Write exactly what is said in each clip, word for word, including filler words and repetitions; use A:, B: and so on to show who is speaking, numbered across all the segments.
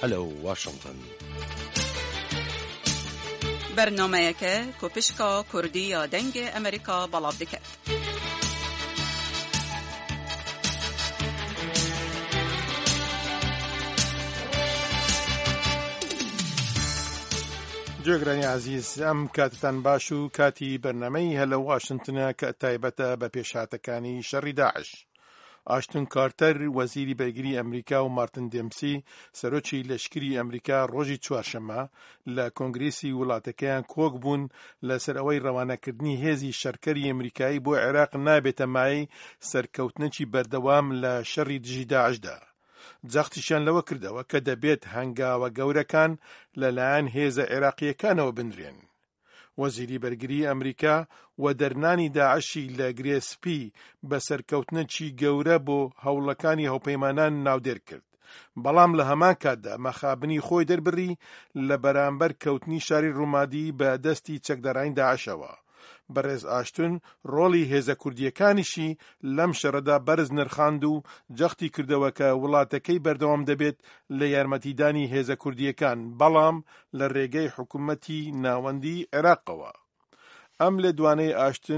A: لە واشنگتن.
B: برنامه‌یەکە کوپشکا کوردی یا دنگ ئەمریکا بەڵاو دەکات.
C: جۆگرانی عزیز، ئەم کاتتان باش و کاتی بەرنامەی هەلە واشنگتنە کە تایبەتە بە پێشهاتەکانی شەڕی داعش. ئاشتن کارتەر وەزیری بەرگری ئەمریکا و مارتن دێمسی سەرۆکی لەشکری ئەمریکا ڕۆژی چوارشەممە لە کۆنگرێسی وڵاتەکەیان کۆک بوون لەسەر ئەوەی ڕەوانەکردنی هێزی شەڕکەری ئەمریکایی بۆ عێراق نابێتە مای سەرکەوتنەکی بەردەوام لە شەڕی دژی داعشدا. جەختیشیان لەوە کردەوە کە دەبێت هەنگاوە گەورەکان لەلایەن هێزە عێراقیەکانەوە بنرێن. وەزیری بەرگری ئەمریکا و دەرنانی داعشی لە گرێسپی بە سەرکەوتنەکی گەورە بۆ هەوڵەکانی هەوپەیمانان ناودێر کرد، بەڵام لە هەمان کاتدا مەخابنی خۆی دەربڕی لە بەرامبەر کەوتنی شاری ڕوومادی بە دەستی چەکدەڕین داعشەوە. بەڕێز ئاشتون ڕۆڵی هێزە کوردیەکانیشی لەم شەڕەدا بەرز نرخاند و جەختی کردەوە کە وڵاتەکەی بەردەوام دەبێت لە یارمەتیدانی هێزە کوردیەکان، بەڵام لە ڕێگەی حکوومەتی ناوەندی عێراقەوە. ئەم لە دوانەی ئاشتون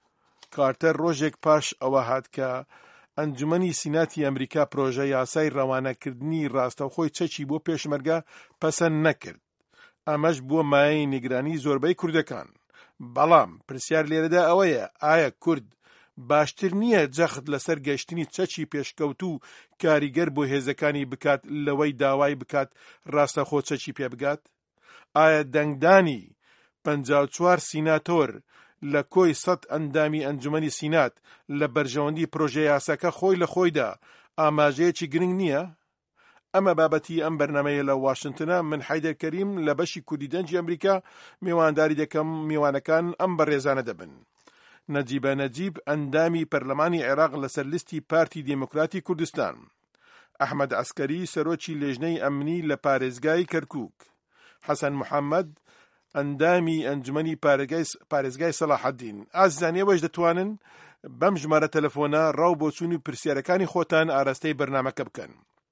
C: کارتەر ڕۆژێک پاش ئەوە هات کە ئەنجومەنی سیناتی ئەمریکا پرۆژە یاسای ڕەوانەکردنی ڕاستەوخۆی چەکی بۆ پێشمەرگە پەسەند نەکرد. ئەمەش بووە مایەی نیگرانی زۆربەی کوردەکان. بەڵام پرسیار لێرەدا ئەوەیە، ئایا کورد باشتر نییە جەخت لەسەر گەشتنی چەکی پێشکەوت و کاریگەر بۆ هێزەکانی بکات لەوەی داوای بکات ڕاستەخۆ چەکی پێ بگات؟ ئایا دەنگدانی پەنجا و چوار سیناتۆر لە کۆی سەد ئەندامی ئەنجومەنی سینات لە بەرژەوەندی پرۆژە یاساکە خۆی لە خۆیدا ئاماژەیەکی گرنگ نییە؟ ئەمە بابەتی ئەم بەرنامەیە لە واشنگتنە. من حەیدەر کەریم لە بەشی کوردی دەنجی ئەمریکا میوانداری دەکەم. میوانەکان ئەم بەڕێزانە دەبن: نەجیبە نەجیب ئەندامی پەرلەمانی عێراق لەسەر لیستی پارتی دیموکراتی کوردستان، ئەحمەد عەسکەری سەرۆکی لێژنەی ئەمنی لە پارێزگای کەرکووک، حەسەن محەممەد ئەندامی ئەنجومەنی پارێزگای سەلاحەدین. ئازیزان، ئێوەش دەتوانن بەم ژمارە تەلەفۆنە ڕاو بۆ چوونی پرسیارەکانی خۆتان ئاراستەی بەرنامەکە بکەن: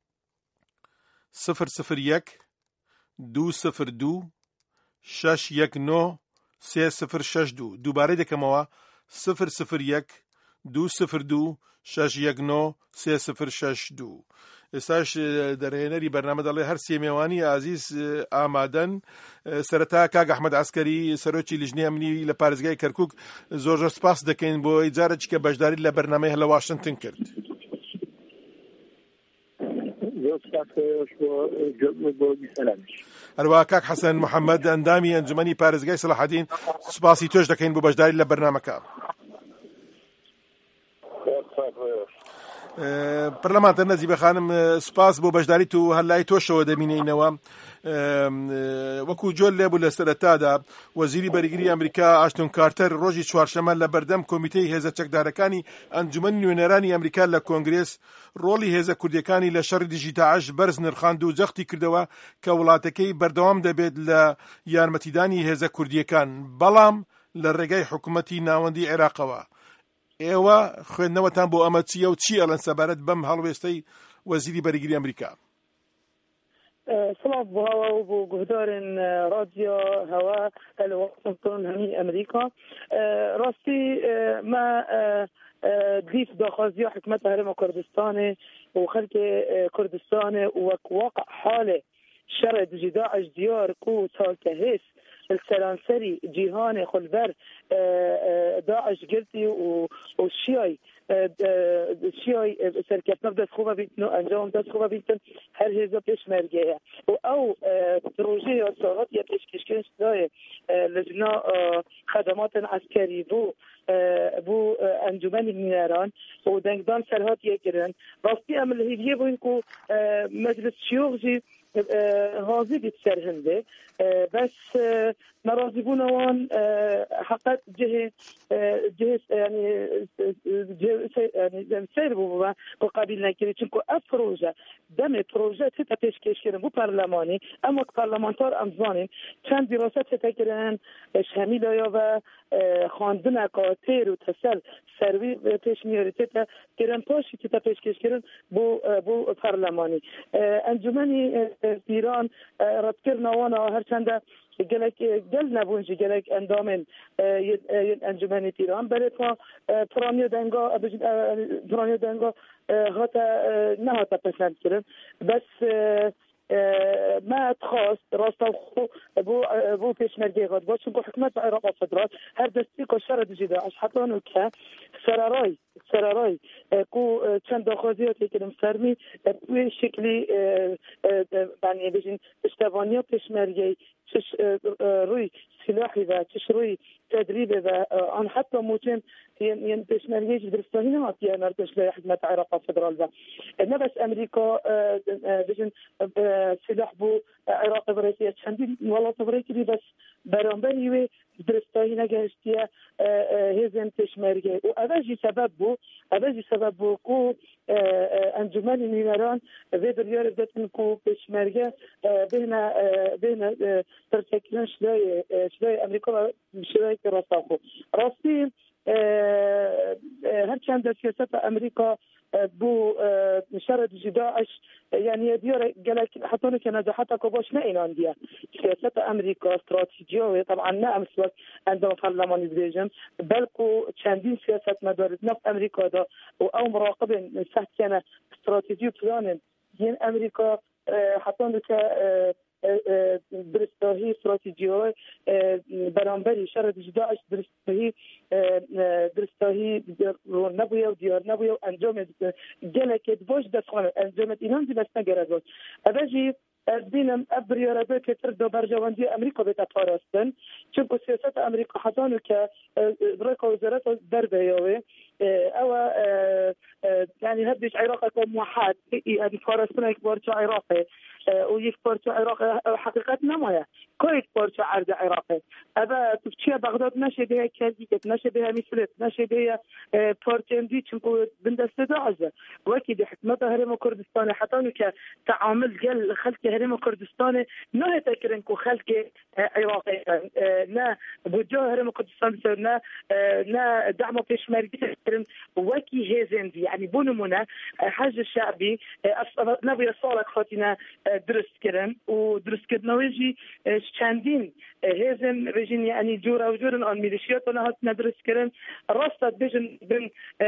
C: صفر صفر یەک دوو صفر دوو شەش یەک نۆ سێ صفر شەش دوو. دووبارەی دەکەمەوە: صفر صفر یەک دوو صفر دوو شەش یەک نۆ سێ صفر شەش دوو. ئێستاش دەرهێنەری بەرنامە دەڵێ هەر سێ میوانی عزیز ئامادەن. سەرەتا کاک ئەحمەد عەسکەری سەرۆکی لیژنەی ئەمنی لە پارێزگای کەرکووک، زۆر زۆر سپاس دەکەین بۆ ئیجارێکی کە بەشداری لە بەرنامەی هەلە واشنگتن کرد. هەروەها کاک حەسەن محەممەد ئەندامی ئەنجومەنی پارێزگای سەلاحەدین، سوپاسی تۆش دەکەین بۆ بەشداری لە بەرنامەکە. پەرلەمانتەر نەجیبە خانم، سوپاس بۆ بەشداریت و هەلای تۆشەوە دەبینینەوە. وەکو جۆل لێبوو لە سەرەتادا، وەزیری بەرگری ئەمریکا ئاشتون کارتەر ڕۆژی چوارشەممە لە بەردەم کۆمیتەی هێزە چەکدارەکانی ئەنجومەنی نوێنەرانی ئەمریکا لە کۆنگرێس ڕۆڵی هێزە کوردیەکانی لە شەڕی دژی داعش بەرز نرخاند و جەختی کردەوە کە وڵاتەکەی بەردەوام دەبێت لە یارمەتیدانی هێزە کوردیەکان، بەڵام لە ڕێگای حکوومەتی ناوەندی عێراقەوە. ئێوە خوێندنەوەتان بۆ ئەمە چییە و چی ئەڵەن سەبارەت بەم هەڵوێستەی وەزیری بەرگری ئەمریکا؟
D: سڵاو بۆ هەوا و بۆ گوهدارن رادیۆ هەوا لە واشنگتن هەمی ئەمریکا. ڕاستی ما دیف داخوازی حکومت هەرێمە کوردستانê و خەلکê کوردستانê وەک واقع حالê şerê dijî Daeş diyar ku salke hês السلانسري جيهان خلبر داعش قلتي والشيعي الشيعي سركت نبدأ خوبة بيتنو أنجام داس خوبة بيتن هر هزا بيش مرجعها أو بروجيه صارت يبيش كشكين شداية لجنا خدمات عسكري بو بو انجمن النيران ودنگدان سرهات يكرن راستي أمل هيديه بو إنكو مجلس شيوخ جي هازي بيتسرهنده بس نرازي بونا وان حقات جهة جهة يعني يعني سير بو قابلنا كده چونكو افروجه دم پروژه تتا پیشکش کردن بو پارلمانی اما پارلمانتار امزانین چند دراسات تتا کردن شامل یا و خواندن اکاتر و تسل سروی پیش میاره تتا کردن پاشی تتا پیشکش کردن بو بو پارلمانی انجمنی ایران ردکردن وانا هرچند گلک گل نبونج گلک اندامن انجمن ایران برای پا پرانیو دنگا پرانیو دنگا هاتا نه هاتا پسند کردن بس ما تخواست راستا خو بو بو پیشمرگی قد باش چون حکومت عراق فدرال هر دستی کو شرط جدا اش حتی نو که سرارای سرارای کو چند دخوازیاتی که فرمی به شکلی یعنی بجین اشتباهی پیشمرگی چش روی سلاحی و چش روی تدریب و آن حتی ممکن ين پیشمرگی درستانی نمات یا نردش له حکومت عراق فدرال و نه بس امریکا بجین سلاح بو عراق برای چندین ولات برای بس برانبری و درستانی نگهشتیه هزن پیشمرگی و اولی سبب بو اولی سبب بو کو انجمن نیمران و دریار دتن کو پیشمرگی بین بین ترکیه شلای شلای امریکا و شلای راسخو راستی هرچند سیاست امریکا بو شرط جداعش يعني ديار قالك حطوني كندا حتى كوباش ما إيران سياسة أمريكا استراتيجية طبعا ما أمسك عندما برلمان يبريجم بلكو تشاندين سياسة مدارس نفط أمريكا دا أو مراقبين سهت كان استراتيجية بلان ين أمريكا حطوني ك درستهی استراتژی‌های برانبری شرط جداعش درستهی درستهی نبوده و دیار نبوده و انجام گلکت باش دستخانه انجام ایران دی بس نگرد باش اولی بینم ابریاره که تر دو برجواندی امریکا به تپاراستن چون که سیاست امریکا حتانو که برای وزارت دربه یاوه او يعني هدش عراق موحد يعني فارسنا یک بارچه عراقه و یک پارچه عراق حقیقت نمایه که یک پارچه عرض عراقه اما تفچیه بغداد نشه به کردیت نشه به میسلت نشه به پارچه اندی چون بندسته داعزه وکی دی حکمت هرم کردستان حتی که تعامل گل خلق هرم کردستان نه تکرن که خلق عراقه نه بجا هرم کردستان بسر نه نه دعم پیشمرگی تکرن وکی هزندی يعني بونمونه حاج الشعبي نبي صالك خاطينا درست كرن ودرست كرنا ويجي شاندين هزم بيجين يعني جورا وجورن عن ميليشيات ونهات ندرس كرن رصد بيجن بن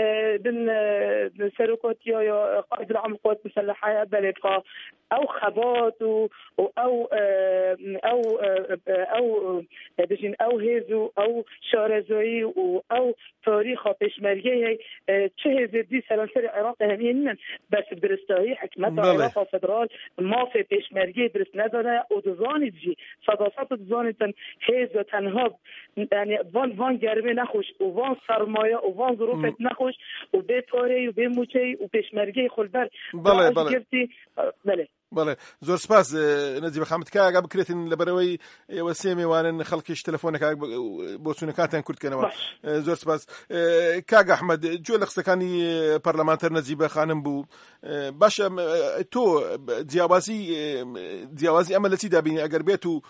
D: بن سرقات يا قائد العام القوات المسلحة بلقى أو خبات أو أو أو أو بيجين أو هزو أو شارزوي أو تاريخ بيشمرجي چه زدی سلامسر عراق همین بس درستایی حکمت عراق فدرال ما في پیشمرگی درست نداره و دوزانی جی صداقت دوزانیتن هیز و تنها یعنی وان وان گرمه نخوش و وان سرمایه و وان ظروفت نخوش و به پاره و به موچه و پیشمرگی خلبر
C: بله بله
D: بله
C: بله زۆر سپاس نەجیب خەمت کاگا بکرێتن لەبەرەوەی ئێوە سێ میوانن خەڵکیش تەلەفۆنێک بۆ چوونەکانتان کورتکەنەوە زۆر سپاس کاگا ئەحمەد جۆ لە قسەکانی پەرلەمانتەر نەجیبە خانم بوو باشە تۆ جیاوازی جیاوازی ئەمە لە چی دابینی ئەگەر بێت و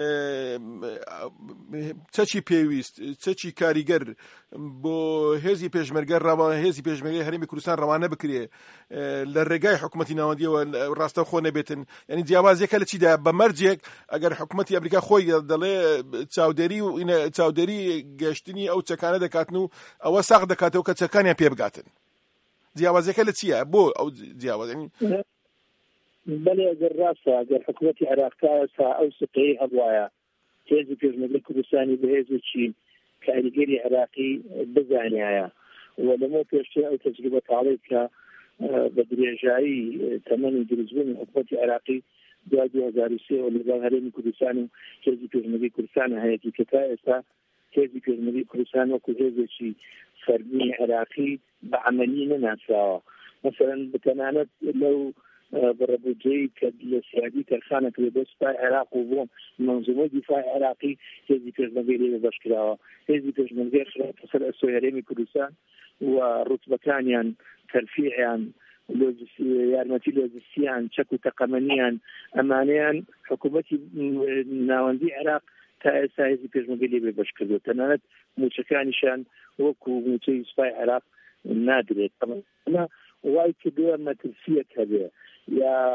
C: چەچی پێویست چەچی کاریگەر بۆ هێزی پێشمەرگە ڕەوا هێزی پێشمەرگەی هەرێمی کوردستان ڕەوانە بکرێ لە ڕێگای حکوومەتی ناوەندیەوە ڕاستەوخۆ نەبێتن یعنی جیاوازیەکە لە چیدا بە مەرجێک ئەگەر حکوومەتی ئەمریکا خۆی دەڵێ چاودێری و چاودێری گەشتنی ئەو چەکانە دەکاتن و ئەوە ساغ دەکاتەوە کە چەکانیان پێ بگاتن جیاوازیەکە لە چییە بۆ ئەو جیاوازی
A: بەڵێ ئەگەر ڕاستە ئەگەر حکوومەتی عێراق تا ئەو سقەی هەبوایە هێزی پێشمەرگەی کوردستانی بە هێزێکی کاریگەری عێراقی بزانایە و لەمەوە پێشتر ئەو تەجروبە تاڵی کە بە درێژایی تەمەنی دروستبوونی حکوومەتی عێراقی دوای دوو هەزار و سێ و لەگەڵ هەرێمی کوردستان و هێزی پێشمەرگەی کوردستانە هەیەی کە تا ئێستا هێزی پێشمەرگەی کوردستان وەکو هێزێکی فەرمی عێراقی بە عەمەلی نەناسراوە مەسەڵەن بتەنانەت لەو بەڕەبوجەی کە لە سیادی تەرخانە کرێ بۆ سوپای عێراق و بۆ مەنزومەی دیفاعی عێراقی هێزی پێشمەرگەی لێ بەشکراوە هێزی پێشمەرگەی خراپە سەر ئەسۆی هەرێمی کوردستان و ڕوتبەکانیان تەرفیعیان یارمەتی لۆجستیان چەک و تەقەمەنیان ئەمانەیان حکوومەتی ناوەندی عێراق تا ئێستا هێزی پێشمەرگەی لێ بەش کردو تەنانەت موچەکانیشان وەکو موچەی سوپای عێراق نادرێت ئەمە وای کردووە مەترسیەک هەبێ یا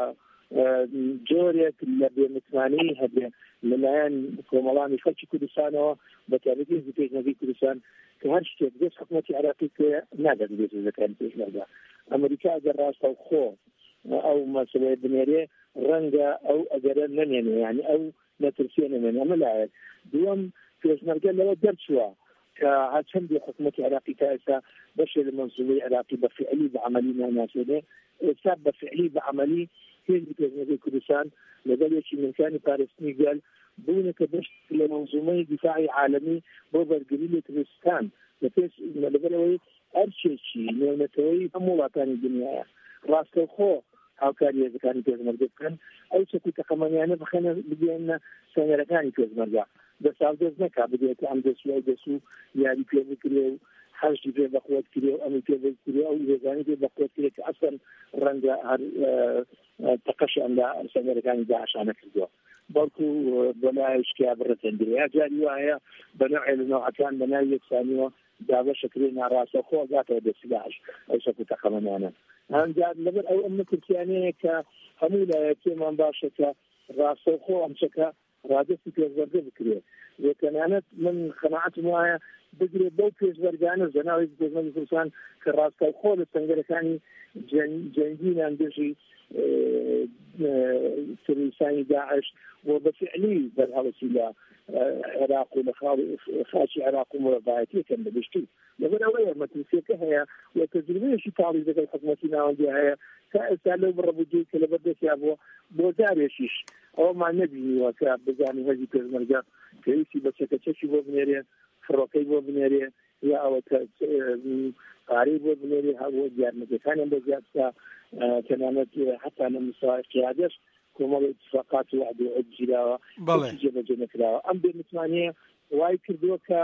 A: جۆرێک لە بێمتمانی هەبێ لەلایەن کۆمەڵانی خەڵکی کوردستانەوە بە تایبەتی حیزبی پێشمەرگەی کوردستان کە هەر شتێک دەست حکوومەتی عێراقی پێ نادات بێت هێزەکانی پێشمەرگە. ئەمریکا ئەگەر ڕاستەوخۆ ئەو مەسەلەیە بنێرێ ڕەنگە ئەو ئەگەرە نەمێنێ، یعنی ئەو نەترسیە نەمێنێ. ئەمە لایەک دووەم پێشمەرگە لەوە دەرچووە کە هەرچەندی حکوومەتی عێراقی تا ئێستا بەشێ لە مەنزومەی عێراقی بەفعلی بەعەمەلی ناناسێنێ، ئێستا بەفعلی بەعەمەلی حیزبی پێشمەرگەی کوردستان لەگەڵ یەکی ملکانی پاراستنی گەل بوونەکە بەشت لە مەنزومەی دیفاعی عالەمی بۆ بەرگری لە کوردستان لەبەرەوەی ئەرچێکی نێونەتەوەی هەموو وڵاتانی دنیاە ڕاستەوخۆ هاوکاری هێزەکانی پێشمەرگە بکەن، ئەو چەکی تەقەمەنیانە بخەنە بگەێنە سەنەرەکانی پێشمەرگە دەساو دەست نەکا بگێت ئەم دەسوە دەسو یاری پێ بکرێ و حەشتی پێ بەخۆت کرێ و ئەمی پێ بکرێ ئەو هێزانی پێ بەخۆت کرێت کە ئەسەن ڕەنگە هەر تەقەش ئەمدا سەنەرەکانی داعشانە کردووە بەڵکو بەلایشکیا بڕەتەندرێ یا جاری وایە بەنەوعی لە نەوعەکان بەناوی یەکسانیەوە دابەشەکرێ ناڕاستەخۆ ئەگاتەوە دەستی داعش ئەو چەک و تەقەمەنیانە. هەنجار لەبەر ئەو ئەمە کورتیانەیە کە هەموو لایەکێمان باشە کە ڕاستەوخۆ ئەم چەکە ڕادستی پێشبەرگە بکرێت. یەکەنانەت من خەناعەتم وایە بگرێت بەو پێشبەرگانە زەناوی پێشمەرگەی کوردستان کە ڕاستەوخۆ لە سەنگەرەکانی جەنگینان دژی تروریستانی داعش و بەفعلی بەرهەڵەتی لە عێراق و لە خاچی عێراق و مرەبایەتی کەم بەگشتی لەبەر ئەوەیە مەترسیەکە هەیە و تەجروبەیەکی تاڵی لەگەڵ حکوومەتی ناوەندی هەیە تا ئێستا لەو بڕەبوودی کە لەبەردەستیا بووە بۆ جارێکیش ئەوەمان نەبینیوە کە بزانین هەرزی پێشمەرگە پێویستی بە چەکەچەکی بۆ بنێرێ، فڕۆکەی بۆ بنێرێ یا ئەوە پارەی بۆ بنێرێ هەبوو دیارمەتەکانیان بۆ زیادستا تەنانەت حتا لە مستوای قیادەش کۆمەڵ اتفاقات و وعد و عهد گیراوە جێبەجێ نەکراوە. ئەم بێمتمانیە وای کردووە کە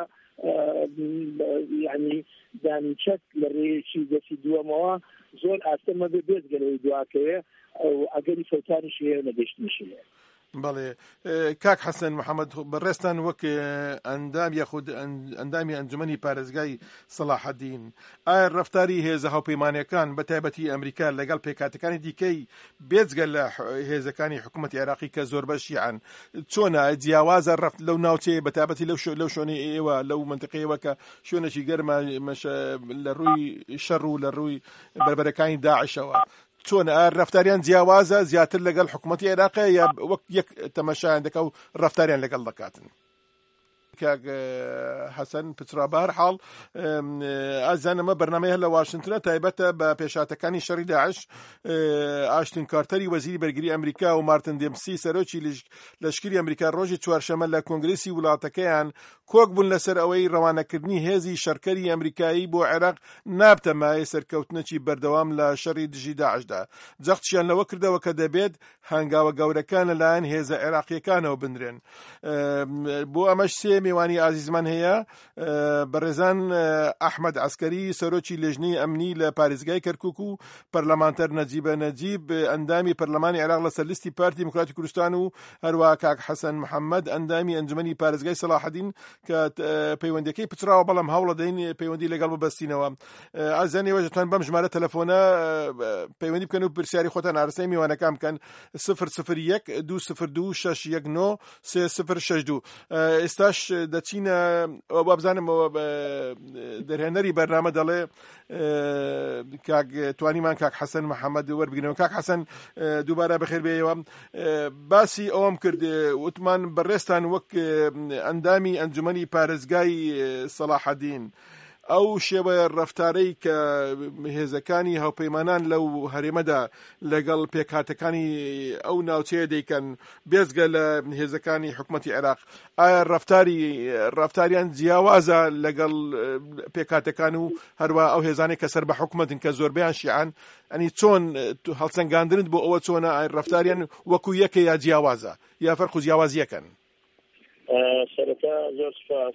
A: یعنی دانیچەک لە ڕێیەکی دەستی دووەمەوە زۆر ئاستەمە بێ بێزگەلەوەی دواکەوێ ئەو ئەگەری فەوتانیش هەیە نەگەشتنیش هەیە.
C: بەڵێ کاک حەسەن محەممەد بەڕێستان وەک ئەندام یاخود ئەندامی ئەنجومەنی پارێزگای سەلاحەدین، ئایا ڕەفتاری هێزە هاوپەیمانیەکان بە تایبەتی ئەمریکا لەگەڵ پێکاتەکانی دیکەی بێجگە لە هێزەکانی حکوومەتی عێراقی کە زۆر بەشیان چۆنە جیاوازە ڕەفت لەو ناوچەیە بە تایبەتی لەو شوێنەی ئێوە لەو منتقەیەوە کە شوێنێکی گەرمە لە ڕووی شەڕ و لە ڕووی بەربەرەکانی داعشەوە چۆن ڕەفتاریان جیاوازە زیاتر لەگەڵ حکوومەتی عێراقی یا وەک یەک تەماشایان دەکە و ڕەفتاریان لەگەڵ دەکاتن؟ کاک حەسەن پچرا بە هەر حاڵ ئازان ئەمە بەرنامەیە لە واشنگتنە تایبەتە بە پێشاتەکانی شەڕی داعش. ئاشتن کارتەری وەزیری بەرگری ئەمریکا و مارتن دێمسی سەرۆکی لەشکری ئەمریکا ڕۆژی چوارشەمە لە کۆنگرێسی وڵاتەکەیان کۆک بوون لەسەر ئەوەی ڕەوانەکردنی هێزی شەڕکەری ئەمریکایی بۆ عێراق نابتە مایە سەرکەوتنەکی بەردەوام لە شەڕی دژی داعشدا. جەختیان لەوە کردەوە کە دەبێت هەنگاوە گەورەکان لەلایەن هێزە عێراقیەکانەوە بنرێن. بۆ ئەمەش سێ میوانی ئازیزمان هەیە. بەڕێزان ئەحمەد عەسکەری سەرۆکی لێژنەی ئەمنی لە پارێزگای کەرکووک و پەرلەمانتەر نەجیبە نەجیب ئەندامی پەرلەمانی عێراق لەسەر لیستی پارتی دیموکراتی کوردستان و هەروەها کاک حەسەن محەممەد ئەندامی ئەنجومەنی پارێزگای سەلاحەدین کە پەیوەندیەکەی پچراوە بەڵام هەوڵە دەین پەیوەندی لەگەڵ ببەستینەوە. ئازانی وەژتان بەم ژمارە تەلەفۆنە پەیوەندی بکەن و پرسیاری خۆتان ئارستەی میوانەکان بکەن صفر صفر یەک دوو صفر دوو شەش یەک نۆ سێ صفر شەش دوو. ئێستاش دەچینە وابزانم دەرهێنەری بەرنامە دەڵێ توانیمان کاک حەسەن محەممەد وەربگرنەوە. کاک حەسەن دووبارە بەخێر بێەوە باسی ئەوم کرد وتمان بەڕێستان وەک ئەندامی ئەنجومەنی پارێزگای سەلاحەدین ئەو شێوە ڕەفتارەی کە هێزەکانی هاوپەیمانان لەو هەرێمەدا لەگەڵ پێکهاتەکانی ئەو ناوچەیە دەیکەن بێزگە لە هێزەکانی حکوومەتی عێراق، ئایا ڕەفتاری ڕەفتاریان جیاوازە لەگەڵ پێکهاتەکان و هەروە ئەو هێزانەی کە سەر بە حکوومەتن کە زۆربیان شیعان، ئەنی چۆن هەڵسەنگاندنت بۆ ئەوە چۆنە ڕەفتاریان وەکو یەکە یا جیاوازە یا فەرق و جیاوازیەکەن؟
E: سەرەتا زۆر سپاس.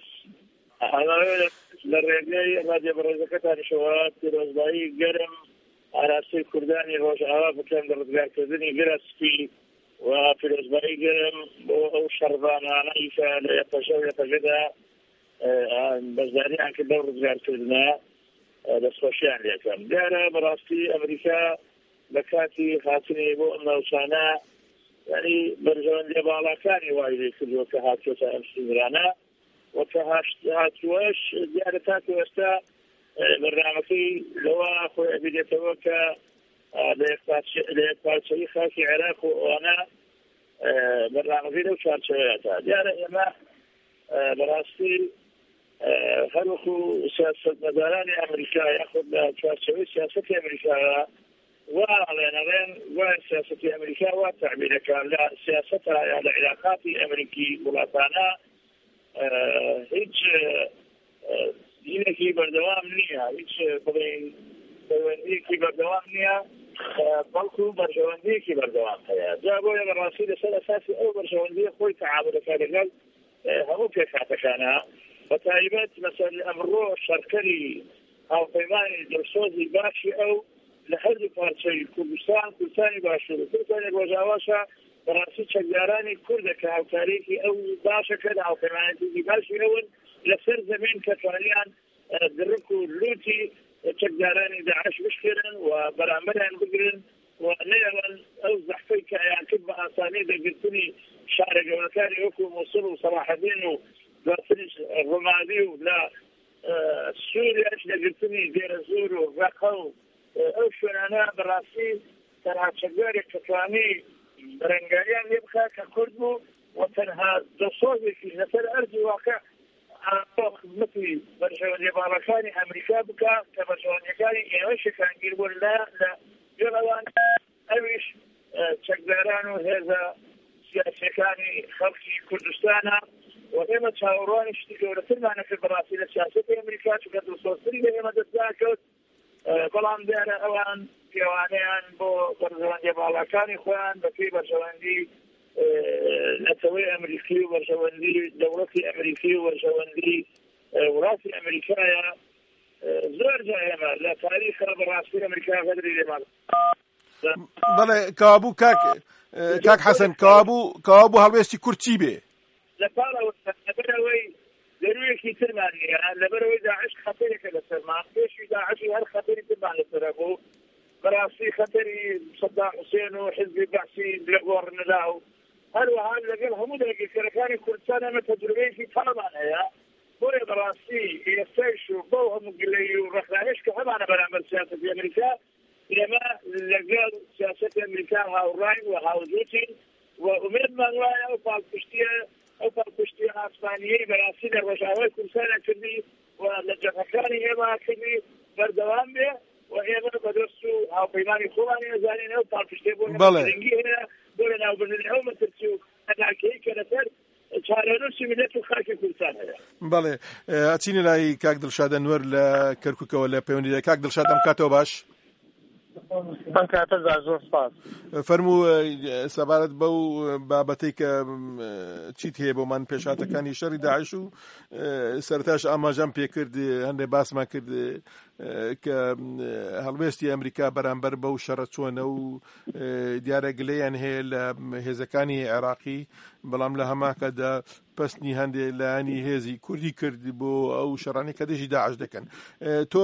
E: لە ڕێگەی ڕادیۆ بەڕێزەکەتانیشەوە پیرۆزبایی گەرم ئاراستەی کوردانی ڕۆژئاوا بکەن لە ڕزگارکردنی گرەسپی و پیرۆزبایی گەرم بۆ ئەو شەڕبانانەی کە لە یەقەشە و یەقەژەدا بەشداریان کردە و ڕزگارکردنە دەستخۆشیان لێکەن. دیارە بەڕاستی ئەمریکا لە کاتی هاتنی بۆ ئەم ناوچانە یعنی بەرژەوەندی باڵاکانی وای لێ کردووە کە هاتوۆتە ئەم سوورانە وە کە هاتووەش دیارە تاکو ئێستا بەرنامەکەی لەوە خۆی ئەبیدێتەوە کە لە یەکپارچەیی خاکی عێراق و ئەوانە بەرنامەکەی لەو چارچەوەیەتە دیارە ئێمە بەڕاستی هەروەکو سیاسەتمەدارانی ئەمریکا یاخود لە چارچەوەی سیاسەتی ئەمریکاوە وا ئەڵێنەڵێن وای سیاسەتی ئەمریکا وا تعبیرەکان لە سیاسەتە یا لە عێراقاتی ئەمریکی وڵاتانە هیچ دینێکی بەردەوام نییە هیچ بڵێن بەڕێوەندیەکی بەردەوام نییە بەڵکو بەرژەوەندیەکی بەردەوام هەیە جا بۆیە بەڕاستی لەسەر ئەساسی ئەو بەرژەوەندیە خۆی تەعاملەکە لەگەڵ هەموو پێکهاتەکانە بەتایبەت مەسەل ئەمڕۆ شەڕکەری هاوپەیمانی دڵسۆزی باشی ئەو لە هەردوو پارچەی کوردستان کوردستانی باشوور و کوردستانی ڕۆژاواشە بەڕاستی چەکدارانی کوردە کە هاوکاریەکی ئەو باشەکە لە هاوپەیمانێتی باشی ئەون لەسەر زەمین کە توانیان درک و لوتی چەکدارانی داعش بشکێنن و بەرامبەریان بگرن و نەیەوەن ئەو زەحفەی کە ئەیان کرد بە ئاسانی دەگرتنی شارەگەورەکانی وەکو مووسڵ و سەلاحەدین و دواتریش ڕۆمادی و لە سووریاش دەگرتنی دێرەزور و ڕەقە و ئەو شوێنانە بەڕاستی تەنها چەکدارێک کە توانی بەرەنگاریان لێ بخات کە کورد بوو و تەنها دەسۆزێکی لەسەر ئەرزی واقع خزمەتی بەرژەوەندی باڵەکانی ئەمریکا بکە کە بەرژەوەندیەکانی ئێوە شەکانگیر بوون لە گوێڕەوان ئەویش چەکداران و هێزە سیاسیەکانی خەڵکی کوردستانە و ئێمە چاوەڕوانی شتی گەورەترمانە کرد بەڕاستی لە سیاسەتی ئەمریکا چونکە دڵسۆزتری لە ئێمە دەستدا کەوت بەڵام دیارە ئەوان پیاوانەیان بۆ بەرژەوەندی باڵەکانی خۆیان بەپێی بەرژەوەندی نەتەوەی ئەمریکی و بەرژەوەندی دەوڵەتی ئەمریکی و بەرژەوەندی وڵاتی ئەمریکایە زۆر جا ئێمە لە تاریخە بەڕاستی ئەمریکا غەدری لێمان
C: بەڵێ کەوابوو کاک کاک حەسەن کەوابوو کەوابوو هەڵوێستی کورد چی بێ
E: لە پاڵەوە لەبەرەوەی دەرویەکی ترمان نییە لەبەرەوەی داعش خەتەرێکە لەسەرمان پێشی داعشی هەر خەتەری ترمان لەسەرە بوو بەڕاستی خەتەری سەدام حوسێن و حزبی بەعسی لە گۆڕنەدا و هەروەها لەگەڵ هەموو دەرەگیرکەرەکانی کوردستان ئەمە تەجروبەیەکی تامان هەیە بۆیە بەڕاستی ئێستاش و بەو هەموو گلەی و ڕەخنانش کە هەمانە بەرامبەر سیاسەتی ئەمریکا ئێمە لەگەڵ سیاسەتی ئەمریکا هاوڕاین و هاوزوتین و ئومێدمان وایە ئەو پاڵپشتیە ئەو پاڵپشتی ئاسمانیەی بەڕاستی لە ڕۆژاوای کوردستانە کردی و لە جەبهەکانی ئێمە کردی بەردەوام بێ و ئێمە بەدەست و هاوپەیمانی خۆمانی ئەزانین ئەو پاڵپشتێ بۆ نەگرنگی هەیە بۆ لە ناوبردنی ئەو مەترسی و ئەناکەی کە لەسەر چارەنووسی ملەت و خاکی کوردستان هەیە.
C: بەڵێ ئەچینە لای کاک دڵشاد ئەنوەر لە کەرکووکەوە لە پەیوەندیدا. کاک دڵشاد ئەم کاتەوە باش
F: من کاتە زۆر سپاس.
C: فەرموو سەبارەت بەو بابەتەی کە چیت هەیە بۆمان پێشهاتەکانی شەڕی داعش و سەرتاش ئاماژەم پێکرد هەندێک باسمان کرد کە هەڵوێستی ئەمریکا بەرامبەر بەو شەڕە چۆنە و دیارە گلەیان هەیە لە هێزەکانی عێراقی بەڵام لە هەماکەدا پستنی هەندێک لایانی هێزی کوردی کرد بۆ ئەو شەڕانی کە دژی داعش دەکەن. تۆ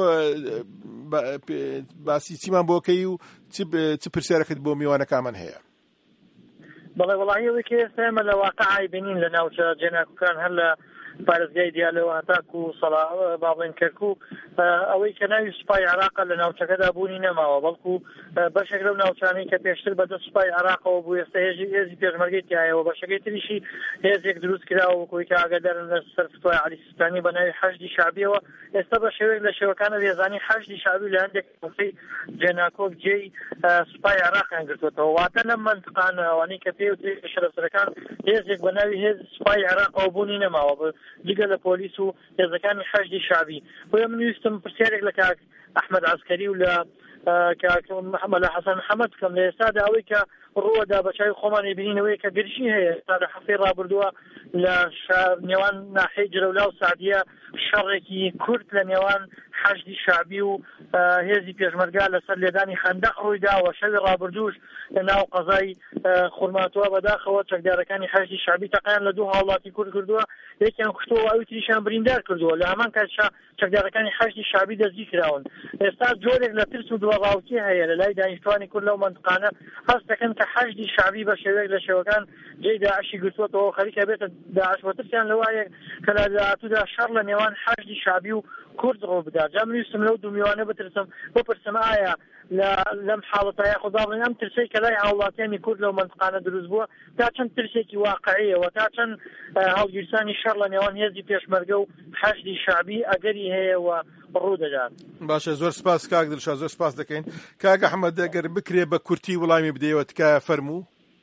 C: باسی چیمان بۆکەی و چ پرسیارەکەت بۆ میوانەکانمان هەیە؟
F: بەڵێ وەڵاهی کە ئێستا ئێمە لە واقعی بینین لە ناوچە جێناکوکان هەر لە پارێزگای دیالەوە هەتاک و سەڵا باڵێن کەرکووک ئەوەی کە ناوی سوپای عێراق لە ناوچەکەدا بوونی نەماوە بەڵکو بەشێک لەو ناوچانەی کە پێشتر بەدەست سوپای عێراقەوە بوو ئێستا هێزی هێزی پێشمەرگەی تایەوە بەشەکەی تریشی هێزێک دروست کراوە وەکوی کە ئاگادارن لە سەر فتوای عەلی سیستانی بە ناوی حەشدی شعبیەوە ئێستا بە شێوەیەک لە شێوەکانە ڕێزانی حەشدی شعبی لە هەندێک ناوچەی جێناکۆک جێی سوپای عێراقیان گرتوێتەوە واتە لەم مەنتقانە ئەوانەی کە پێوتری شەرەسەرەکان هێزێک بە ناوی هێز سوپای عێراقەوە بوونی نەماوە دیگە لە پۆلیس و هێزەکانی حەشدی شعبی. بۆیە من ویستم پرسیارێک لە کاک ئەحمەد عەسکەری و لە کاک محەممەد حەسەن محەممەد بکەم لە ئێستادا ئەوەی کە ڕووەدا بە چاوی خۆمانی بینینەوەی کە گرژی هەیە تا لە هەفتەی ڕابردووە لە نێوان ناحەی جرەولا و سعدیە شەڕێکی کورد لە نێوان حەشدی شعبی و هێزی پێشمەرگا لەسەر لێدانی خەندەق ڕوویدا و شەوی ڕابردووش لە ناو قەزای خورماتوە بەداخەوە چەکدارەکانی حەشدی شعبی تەقیان لە دوو هاوڵاتی کورد کردووە یەکیان کوشتەوە ئەوی تریشیان بریندار کردووە لە هەمان کاتشا چەکدارەکانی حەشدی شعبی دەستگیر کراون. ئێستا جۆرێک لە ترس و دەڵاوکی هەیە لە لای دانیشتوانی کورد لەو منطقانە هەست دەکەن کە حەشدی شعبی بە شێوەیەک لە شێوەکان جێی داعشی گرتووەتەوە خەریکە بێتە داعش وەترسیان لەوایە کە لە داهاتوودا شەڕ لە نێوان حەشدی شعبی و کورد ڕۆ بدات. جا منویستم لەو دوو میوانە بترسم بپرسم ئایا لەم حاڵەتە خۆدا بڵێن ئەم ترسەی کە لای هاوڵاتیانی کورد لەو منطقانە دروست بووە تا چەند ترسێکی واقعیەوە تا چەند هەڵگیرسانی شەڕ لە نێوان هێزی پێشمەرگە و حەشدی شعبی ئەگەری هەیەوە ڕوو دەدات.
C: باشە، زۆر سپاس کاک دڵشاد، زۆر سپاس دەکەین. کاک ئەحمەد ئەگەر بکرێ بە کورتی وەڵامی بدەیەوە تکایە فەرموو.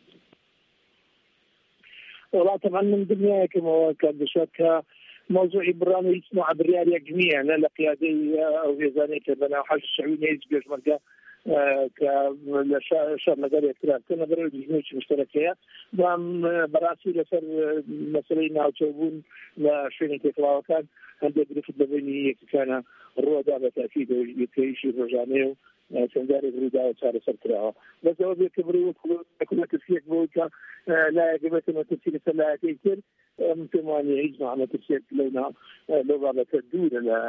A: والله طبعا من دنياكم كان بشكل موضوع برامج اسمه عبريار يجميع أنا لقيادي أو يزاني كبنا حاج الشعبي نيز بيج مرجع كشار مجال اختلاف كنا برا الجنوش مشتركة وام براسي لسر مسؤولين أو تشوفون لشين كتلاو كان عند بريف الدبني كان الروضة بالتأكيد يكيش الرجانيو سنداري بريدا وصار سرتراها بس هو بيكبروا كل تسيك بوكا لا يجب أن تسيك سلا كيكل ممكن أن يعيش مع تسيك لنا لغة تدور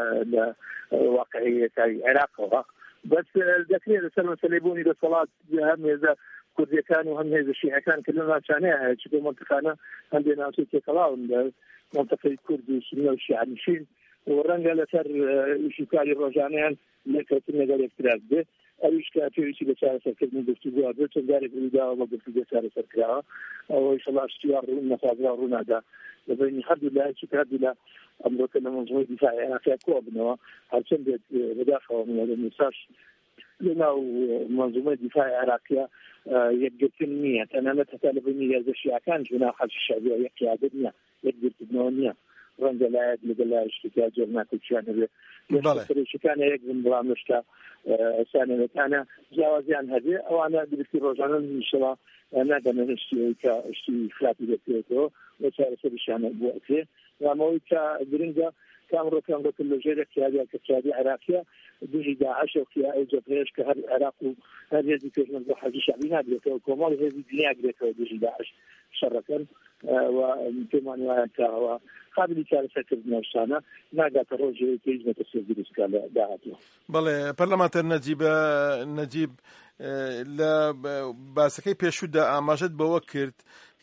A: لواقعية العراق بس الذكرية سلمى سليبوني للصلاة هم إذا كردية كانوا هم هذا الشيء كان كلنا شانها شكو منطقنا عندنا سوتي كلاون منطقة كرد وسنة والشيعة نشين ورنجا لسر شكاري الرجانيان لكتنا قال اختلاف به أيش كاتيري شيء بسارة سركز من دكتور بس نداري بريدا وما دكتور بسارة سركها أو إن شاء الله اشتيار رونا فاضلا رونا دا لبني الحمد لله شكرا لله أمرك أن منظومة دفاعي أنا فيها كوبنا هالشن بيت بدافع من هذا المساش لنا منظومة دفاعي عراقية يقدر تنمية أنا لا تتالبني هذا الشيء كان جنا حاج الشعبية يحكي عددنا يقدر تبنونيا رنجة لا يد لقلا اشتكاء جرنا كل شيء أنا بس كان يقدم برامجك سنة كان جوازيان هذه أو أنا بدي رجعنا إن شاء الله أنا ده نشتي كاشتي خلاتي بتيجو وصار سبيشان بوقته وموي كدرينجا كامرو كامرو كل جيرة كهذه كشادي عراقية بيجي داعش وكيا أوجب ليش كهر العراق هذه ذيك من حاجة شعبية هذه كمان هذه الدنيا قريتها بيجي داعش شركا وكمان وكا قابل كان فكر نفسنا ما قدرت الرجل تيجي تسجل سكال داعته.
C: بله برلمانتر نجيب نجيب لا باسكي بيشودا أماجد بوكرت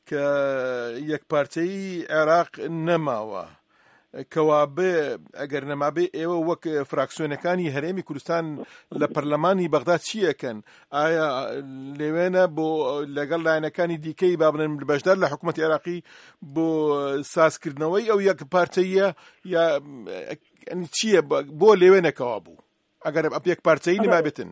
C: كيك بارتي عراق نماوه كوابه اگر نمابه ایوه وک فراکسیونەکانی هەرێمی کوردستان لە پەرلەمانی بەغداد چییە کەن؟ ئایا لێوێنە بۆ لەگەڵ لایەنەکانی دیکەی با بڵێن بەشدار لە حکوومەتی عێراقی بۆ سازکردنەوەی ئەو یەک پارچەیە یا چییە بۆ لێوێنەکەوا بوو ئەگەر ئەپ یەک پارچەیی نمابێتن؟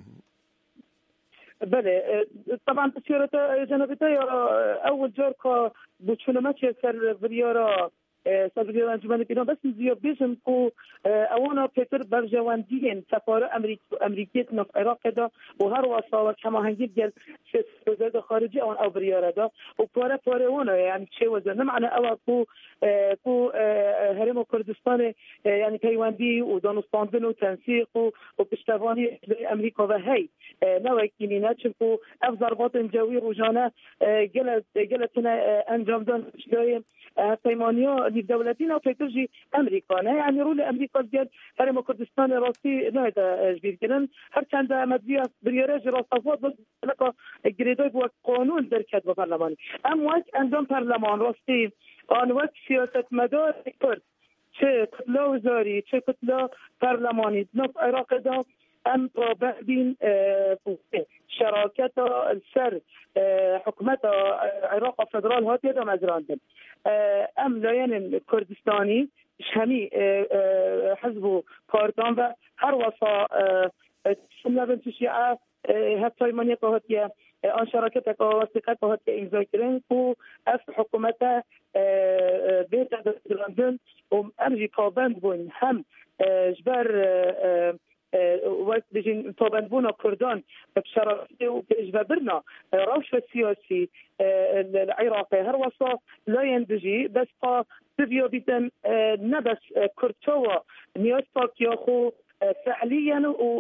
D: بله طبعا بسيارة جنبتي أول جار كبتشونمات يسر بريارة سازگی انجمن پیران بس زیاد بیشم کو اوانا پیتر برجواندین سفاره امریکیت نف عراق دا و هر واسطه کما هنگی گل وزارت خارجی آن او بریاره دا و پاره پاره اونا یعنی چه وزن نمعنى او کو کو هرم کردستان یعنی پیوندی و دانستاندن و تنسیق و پشتوانی امریکا و هی نوکی نچم کو اف ضربات جوی روزانه گل گلتنا انجام دادن شدای پیمانیا دولتين أو تيجي أمريكا يعني رول أمريكا ديال هرم كردستان راسي نهدا جبير كلن هر كان دا مديا بريراج راسفات بس لك جريدوي بو قانون دركت ببرلمان أم وقت عندهم برلمان راسي آن وقت سياسة مدار كرد چه كتلا وزاري چه كتلا برلماني نف عراق دا أم بعدين شراكة السر حكومة عراق فدرال هاتي دا مزراندن ام لاین کردستانی شمی حزب کاردان و هر وصا شمل بنت شیعه هفته منی قهوتی آن شراکت قواسقت قهوتی امضا کردن کو از حکومت بیت دادن و امری پابند بون هم جبر وقت بجين طبعا بونا كردان بشراسي وبجبرنا روش السياسي العراقي هر وصا لا ينبجي بس قا تبيو بيتن نبس كرتوا نيوستاك ياخو فعليا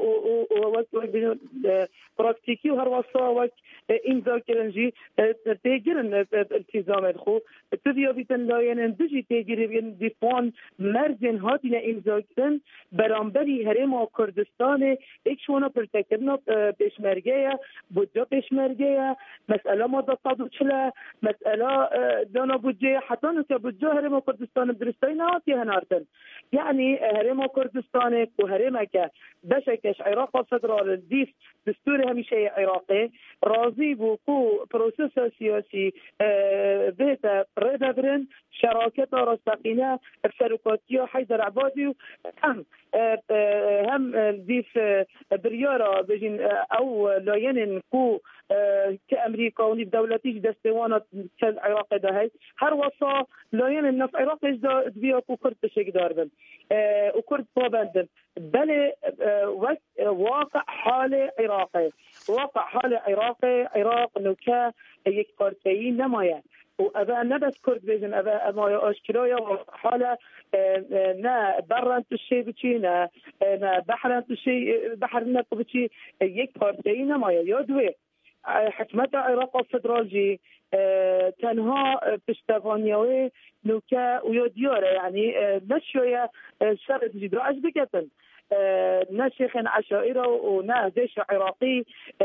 D: وبراكتيكي وهروصا وك إمضاء كرنجي تجرن التزام الخو تبيه بيتن لاين دجي تجري بين دفون مرزن هاتنا إمضاء كرن برانبري هرم كردستان إكشونا برتكرنا بشمرجية بودجا بشمرجية مسألة ما ضطادو شلا مسألة دانا بودجا حتى نك بودجا هرم كردستان برستين هاتي هنارتن يعني هرم كردستان وهرمك بشكش عراق فدرال الديف دستور هميشه عراقي راضي بوقو بروسيس سياسي بيتا ريدا برن شراكة رستقينة الشركاتية حيدر عبادي هم هم الديف بريارة بجين أو لاين كو كأمريكا ونيف دولتيش دستوانة كالعراق ده هاي هر وصا لاين النف عراق دبيا كو كرد بشيك داربن وكرد بابندن بل واقع حالة عراقي واقع حالة عراقي عراق نوكا يكارتين نمايا وأبا نبس كرد بيجن أبا أما أشكرايا حالة نا بران تشي بشي نا نا بحران تشي بحر نتو بشي يكارتين نمايا يدوي حكمة عراق الفدرالجي تنها بشتغانيوي نوكا ويوديورة يعني نشوية شرط جدراج بكتن ناشخن عشائره ونا جيش عراقي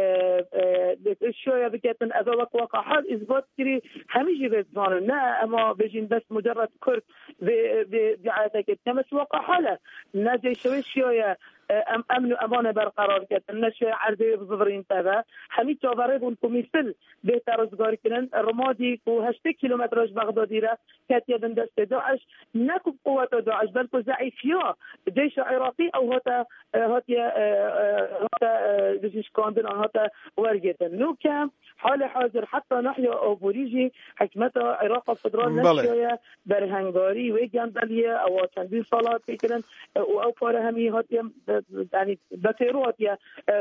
D: شويه بكتن اذوق واقع حال اثبات كري هميجي بزمان نا اما بيجين بس مجرد كرد بعادك تمس واقع حاله نا جيش شويه أم أمن وأمانة برقرار كتن نشوي عرضي بظهرين تبا حميد توفري بونكم مثل بيت رزقار كنن الرمادي وهشتي كيلومترج بغدادي را كاتيا بندست داعش نكو قوة داعش بل ضعيفيا جيش عراقي أو هتا هاتيا هتا دجيش كاندن هتا ورقتن نو كام حال حاضر حتى نحيا أوبوليجي حكمتها عراق الفدرال نشوية برهنغاري ويجاندالية أو تنزيل صلاة كنن أو فارهمي هاتيا يعني بتيروت يا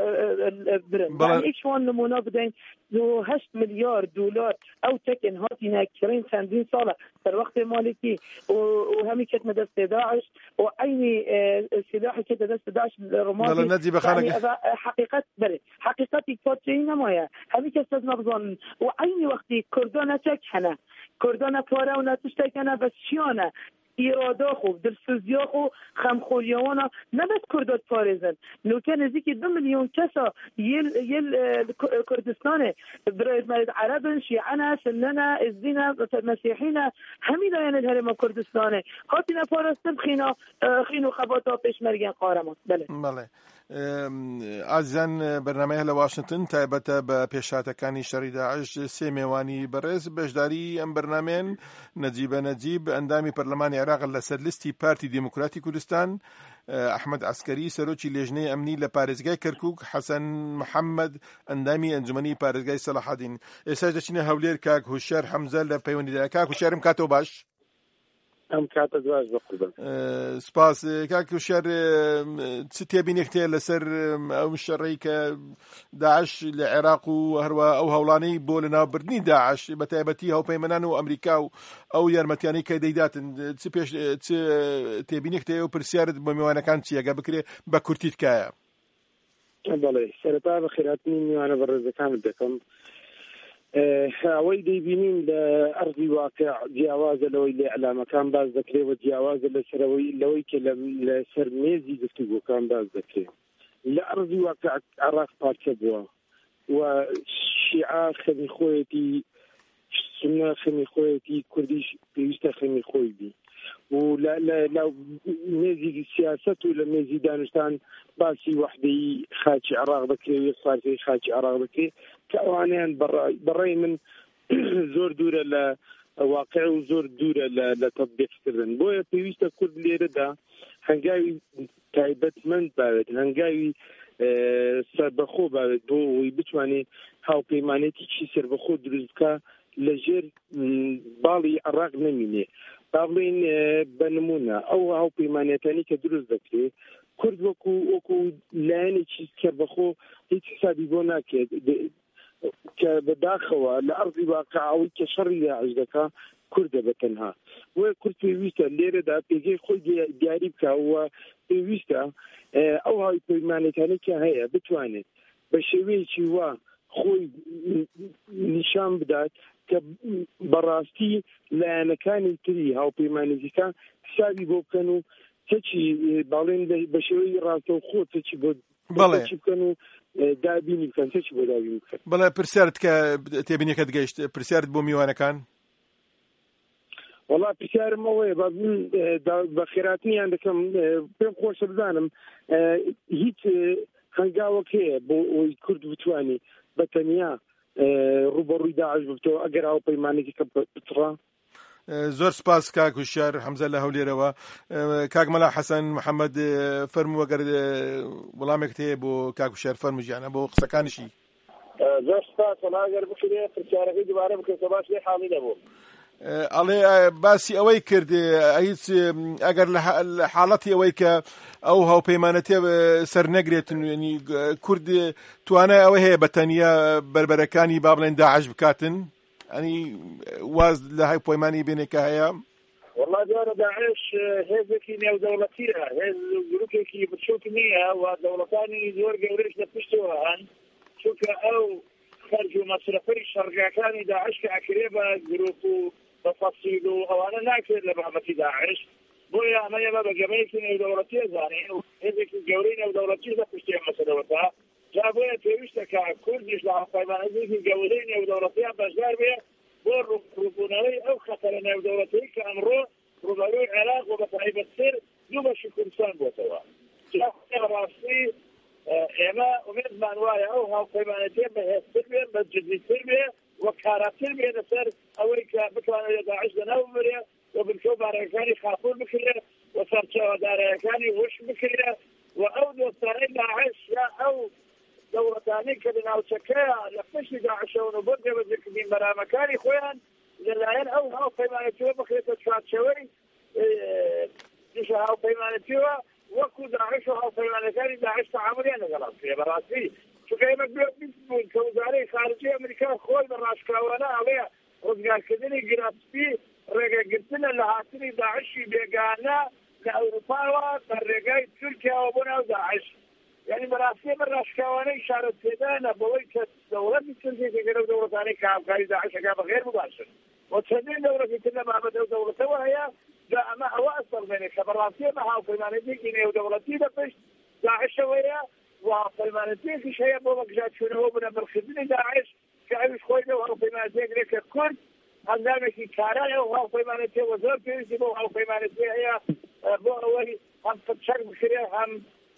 D: برن يعني ايش وان نمونه بدين ذو هشت مليار دولار او تكن هاتينا كرين سندين صالة في الوقت المالكي وهمي كتنا دست داعش وعيني سلاحي كده دست داعش الرمادي يعني حقيقة بري حقيقتي كوتشينا مويا همي كستنا بظن وعيني وقتي كردانا تكحنا كردانا فارونا تشتكنا بس شيانا إراده خوب دلسوزیا خو خمخولیوانا نباید کردات فارزن نوکه نزدیکی دو میلیون کسا یل یل کردستانه برای مرد عربن شیعنا سننا ازدینا مسیحینا همین داین الهرم کردستانه خاطینا فارستن خینا خینو خباتا پیشمرگین قارمات بله
C: بله عزیزان برنامه هلا واشنطن تایبەتە بە پێشهاتەکانی شەڕی داعش سێ میێوانی بەڕێز بەشداری ئەم بەرنامەیەن نەجیبە نەجیب ئەندامی پەرلەمانی عێراق لەسەر لیستی پارتی دیموکراتی کوردستان ئەحمەد عەسکەری سەرۆکی لێژنەی ئەمنی لە پارێزگای کەرکووک حەسەن محەممەد ئەندامی ئەنجومەنی پارێزگای سەلاحەدین ئێستاش دەچینە هەولێر کاک هوشیار حەمزە لە پەیوەندیدا کاک هوشیارم کاتەوە باش
A: ئەم کاتە دواش بقوربن
C: سپاس کاک هوشیار چ تێبینێکتەیە لەسەر ئەو شەڕەی کە داعش لە عێراق و هەروە ئەو هەوڵانەی بۆ لەناوبردنی داعش بە تایبەتی هاوپەیمەنان و ئەمریکا و ئەو یارمەتیانەی کە دەیداتن چ پێش چ تێبینێکتەیە و پرسیارت بۆ میوانەکان چیە گە بکرێ بە کورتی تکایە
A: بەڵێ سەرەتا بەخێرهاتنی میوانە بەڕێزەکانت دەکەم ئەوەی دەیبینین لە ئەرضی واقع جیاوازە لەوەی لە ئەلامەکان باز دەکرێت و جیاوازە لەسەرەوەی لەوەی کە لەسەر مێزی گفتوگۆکان باز دەکرێت لە ئەرضی واقع عێراق پارچە بووە و شیعە خەمی خۆیەتی سونە خەمی خۆیەتی کوردیش پێویستە خەمی خۆی بی و لە مێزی سیاست و لە مێزی دانیشتان باسی وحدەی خاچی عێراق دەکرێت سارتەی خاچی عێراق دەکرێت کە ئەوانیان بەڕێی من زۆر دوورە لە واقع و زۆر دوورە لە تەطبیقکردن بۆیە پێویستە کورد لێرەدا هەنگاوی تایبەتمەند باوێت هەنگاوی سەربەخۆ باوێت بۆ ئەوەی بتوانێت هاوپەیمانێتێکی سەربەخۆ دروست بکە لەژێر باڵی عێراق نەمینێ با بڵێن بە نمونە ئەو هاوپەیمانێتانی کە دروست دەکرێت کورد وەکو وەکو لایەنێکی سەربەخۆ هیچ حسابی بۆ ناکرێت
G: کە بەداخەوە لە ئەرضی واقعەوەی کە شەڕی داعش دەکا کوردە بەتەنها وە کورد پێویستە لێرەدا پێگەی خۆی دیاری بکەوە پێویستە ئەو هاوی پەیمانەکانی کە هەیە بتوانێت بە شێوەیەکی وا خۆی نیشان بدات کە بەڕاستی لایەنەکانی تری هاوپەیمانێتیەکان حسابی بۆ بکەن و چی باڵێن بە شێوەی ڕاستەو خۆ چی بۆ چی بکەن و دابینی بکەن چی بۆ دابینی بکەن.
C: بەڵێ پرسیارت کە تێبینیەکەت گەیشت پرسیارت بۆ میوانەکان؟
G: وڵا پرسیارم ئەوەیە بە خێراتنیان دەکەم پێم خۆشە بزانم هیچ هەنگاوەک هەیە بۆ ئەوی کورد بتوانێت بەتەنیا ڕوبەڕووی داعش ببتەوە ئەگەر هاوپەیمانێکی کە بتڕا.
C: زۆر سپاس کاک هوشیار حەمزە لە هەولێرەوە. کاک مەلا حەسەن محەممەد فەرموو ئەگەر وەڵامێکت هەیە بۆ کاک هوشیار فەرموو گیانە بۆ قسەکانیشی.
E: زۆر سپاس وەڵاگەر بکرێت پرسیارەکەی دوبارە بکرێت کە باش لێ حاڵی نەبوو.
C: ئەڵێ باسی ئەوەی کرد هیچ ئەگەر لە حاڵەتی ئەوەی کە ئەو هاوپەیمانەتێ سەر نەگرێتن ینی کورد توانای ئەوە هەیە بەتەنیا بربەرەکانی با بڵێن داعش بکاتن ئەنی واز لە هاوپەیمانی بێنێکە هەیە؟
E: والله دیارە داعش هێزێکی نێودەوڵەتیە هێز گروپێکی بچووک نییە و دەوڵەتانی زۆر گەورەش لە پشتەوە هەن چونکە ئەو خەرج و مەصرفەی شەڕگاکانی داعش کە ئەکرێ بە گروپ و بە فەسیل و ئەوانە ناکرێت لە بابەتی داعش بۆیە ئەمە ئێمە بە گەمەیەکی نێودەوڵەتی ئەزانین و هێزێکی گەورەی نێودەوڵەتی لە پشتی مەسەلەوەتە جا بۆیە پێویستە کە کوردیش لە هاوپەیمانەتێکی گەورەی نێودەوڵەتیان بەشدار بێ بۆ ڕووبوونەوەی ئەو خەتەرە نێودەوڵەتەی کە ئەمڕۆ ڕوبەرووی عێراق و بە تایبەتتر دوو بەشی کوردستان بۆتەوە. ڕاستی ئێمە ئومێدمان وایە ئەو هاوپەیمانەتێ بەهێزتر بێ بە جدیتر بێ و کاراتر بێ لەسەر ئەوەی کە بتوانێت داعش لەناو ببرێ و بنکەو بارەکانی خاپۆر بکرێ و سەرچاوەدارەکانی وش بکرێ و ئەو دۆستانەی داعش یا ئەو دەوڵەتانەی کە لەناوچەکەیە لە پشتی داعشەون و بۆ دێوەجێکردین بەرامەکانی خۆیان لەلایەن ئەو هاوپەیمانەتیەوە بخرێتە چوارچەوەی دیشە هاوپەیمانەتیەوە وەکو داعش و هاوپەیمانەکانی داعش تەعاملیان لەگەڵ پێ بەڕاستی چونکە ئێمە بیست بوون کە وزارەی خارجی ئەمریکا خۆی بە ڕاشکراوانە ئەڵەیە ڕزگارکردنی گرافسپی ڕێگەگرتنە لە هاتنی داعشی بێگانە لە ئەوروپاوە بە ڕێگای تورکیاوە بۆ ناو داعش یعنی بەڕاستی بە ڕاشکراوانەی شارەت پێدانە بەوەی کە دەوڵەتی تورکیە لەو دەوڵەتانەی کە هاوکاری داعشەکە بەغێر بباشن و چەندین دەوڵەتی تر لە بابەت ئەو دەوڵەتەوە هەیە جا ئەمە ئەوە ئەسەڵمێنێت کە بەڕاستی بە هاوپەیمانەتێکی نێودەوڵەتی لە پشت داعشەوەیە و هاوپەیمانەتێکیش هەیە بۆ بەگژاتچوونەوە بنە بەرخردنی داعش کە ئەویش خۆی لەو هاوپەیمانەتێک کە کورد هەنگامێکی کارایە و هاوپەیمانەتێ و زۆر پێویستی بۆ هاوپەیمانەتێ هەیە بۆ ئەوەی هەم چەک بکرێ هەم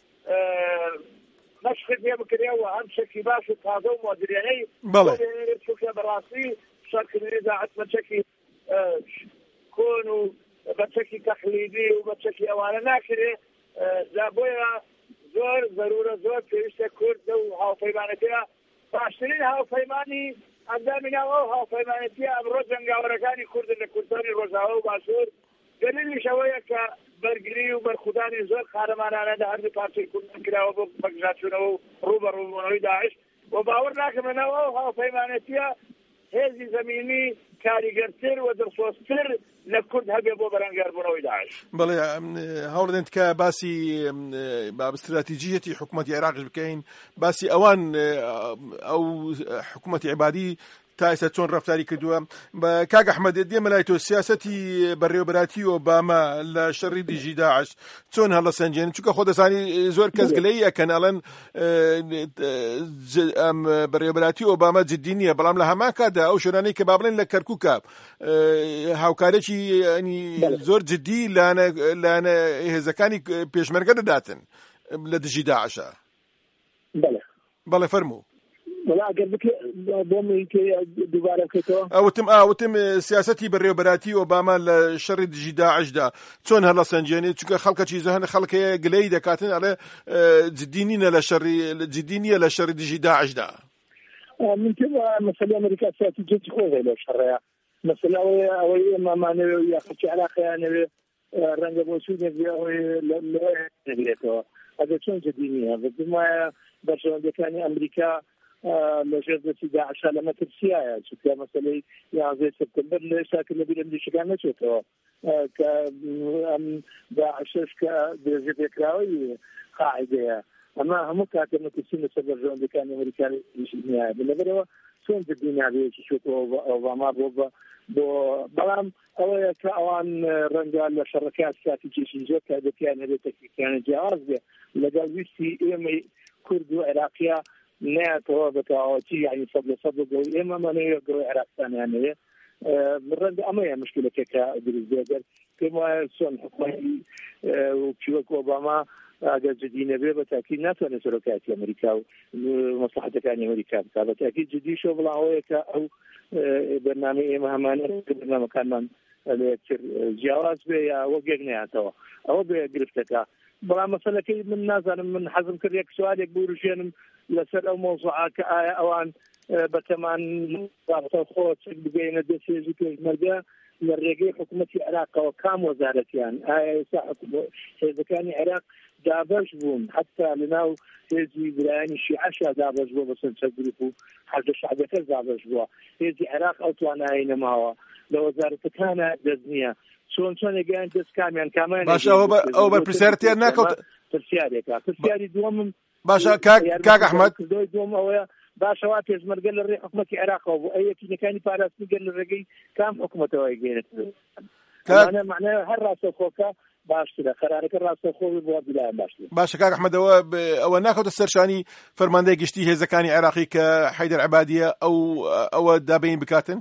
E: مەشقی پێ بکرێ و هەم شەکی باش و تازە و مۆدرێنەی چونکە بەڕاستی شەڕکردنی داعش بەچەکی کۆن و بەچەکی تەقلیدی و بەچەکی ئەوانە ناکرێ جا بۆیە زۆر ضرورە زۆر پێویستە کورد و هاوپەیمانەتەیە باشترین هاوپەیمانی ئەندامی ناو ئەو هاوپەیمانەتیە ئەمڕۆ جەنگاوەرەکانی کوردن لە کوردستانی ڕۆژاوا و باشوور دلیلیش ئەوەیە کە بەرگری و بەرخودانی زۆر قارەمانانە لە هەردوو پارچەی کوردستان کراوە بۆ بەگژاتچوونەوە و ڕووبەڕووبوونەوەی داعش و باوەڕ ناکەم لەناو ئەو هاوپەیمانەتیە هێزی زەمینی کاریگەرتر و دڵسۆزتر لە کورد هەبێ بۆ بەرەنگاربوونەوەی داعش.
C: بەڵێ هەوڵدەن کە باسی استراتیجیەتی حکوومەتی عێراقش بکەین باسی ئەوان ئەو حکوومەتی عیبادی تا ئێستا چۆن ڕەفتاری کردووە. بە کاک ئەحمەد دێمە لای تۆ سیاسەتی بەڕێوەبەراتی ئۆباما لە شەڕی دژی داعش چۆن هەڵەسەنجێن چونکە خۆ دەزانی زۆر کەس گلەی ئەکەن ئەڵێن ئەم بەڕێوەبەراتی ئۆباما جددی نییە بەڵام لە هەمان کاتدا ئەو شوێنانەی کە با بڵێن لە کەرکووکە هاوکارێکی زۆر جددی لایەنە هێزەکانی پێشمەرگە دەداتن لە دژی داعشە. بەڵێ فەرموو.
A: ولا اگر بك بومي كي دوباره كتو
C: اوتم اوتم سياستي بالريوبراتي اوباما لشر دجي داعش دا چون هلا سنجاني چونکه خلق چیزه هن خلق گلی دکاتن على جدينين لشر جدينيه لشر دجي داعش دا
A: من كذا مثلا امريكا استراتيجيه خوفه له شرعيه مثلا او ما معنوي يا اخي علاقه يعني رنگ بوسود له هذا شلون جدينيه بما برشلونه كان امريكا لەژێر دەستی داعشا لەمە ترسیایە چونکە مەسەلەی یازدەی سپتەمبەر لە ئێستا کە لەبیر ئەمریکیەکان نەچێتەوە کە ئەم داعشەش کە درێژە پێکراوەی قاعیدەیە ئەمە هەموو کاتێ مەترسین لەسەر بەرژەوەندەکانی ئەمریکانی نیایە لەبەرەوە چۆن دبیناوەیەکی شوێتەوە ئۆباما بۆ بۆ بەڵام ئەوەیە کە ئەوان ڕەنگە لە شەڕەکات کاتی کێشی زۆر کارەکان هەبێت تەکنیکیانە جیاواز بێ لەگەڵ ویستی ئێمەی کورد و عێراقیە نایەتەوە بەتەواوەتی یعنی سەد لە سەد بۆ ئێمە مەنەوێت گەڕۆی عێراقستانیان هەیە ڕەنگە ئەمەیە مشکلەکە دروست دێت پێم وایە چۆن حکومەتی وەک ئۆباما ئەگەر جدی نەبێ بە تاکید ناتوانێت سەرۆکایەتی ئەمریکا و مەسلحەتەکانی ئەمریکا بکات بە تاکید جدیشەوە بڵاوەیە کە ئەو بەرنامەی ئێمە هەمانە بەرنامەکانمان لەیەکتر جیاواز بێ یا وەک یەک نەهاتەوە ئەوە بێ گرفتەکە بەڵام مەسەلەکەی من نازانم من حەزم کرد یەک سوالێک بوروژێنم لەسەر ئەو مۆزوعە کە ئایا ئەوان بەتەمان خۆ چەک بگەینە دەستێژی پێشمەرگە لە ڕێگەی حکوومەتی عێراقەوە کام وەزارەتیان ئایا ئێستا حێزەکانی عێراق دابەش بوون حتا لەناو هێزی برایانی شیعەشا دابەش بووە بەسەر چەند گروپ و حەزە شەعبەکە دابەش بووە هێزی عێراق ئەو توانایی نەماوە لە وەزارەتەکانە دەست نییە چۆن چۆنێگەیان دەست کامیان کامیان
C: باش ئەو بە پرسیارەتیان ناکەوت
A: پرسیارێکە پرسیاری دووەمم
C: باشە کاک ئەحمەد
A: دووەم ئەوەیە باشەوا پێشمەرگە لە ڕێ حکومەتی عێراقەوە بوو ئەو یەکینەکانی پاراستنی گەن لە ڕێگەی کام حکومەتەوەی گەێنێت معنای هەر ڕاستەوخۆکە باشترە قەرارەکە ڕاستەوخۆ بۆ بلایان باشتر
C: باشە کاک ئەحمەد ئەوە ئەوە ناکەوتە سەرشانی فەرماندەی گشتی هێزەکانی عێراقی کە حەیدەر عەبادیە ئەو ئەوە دابین بکاتن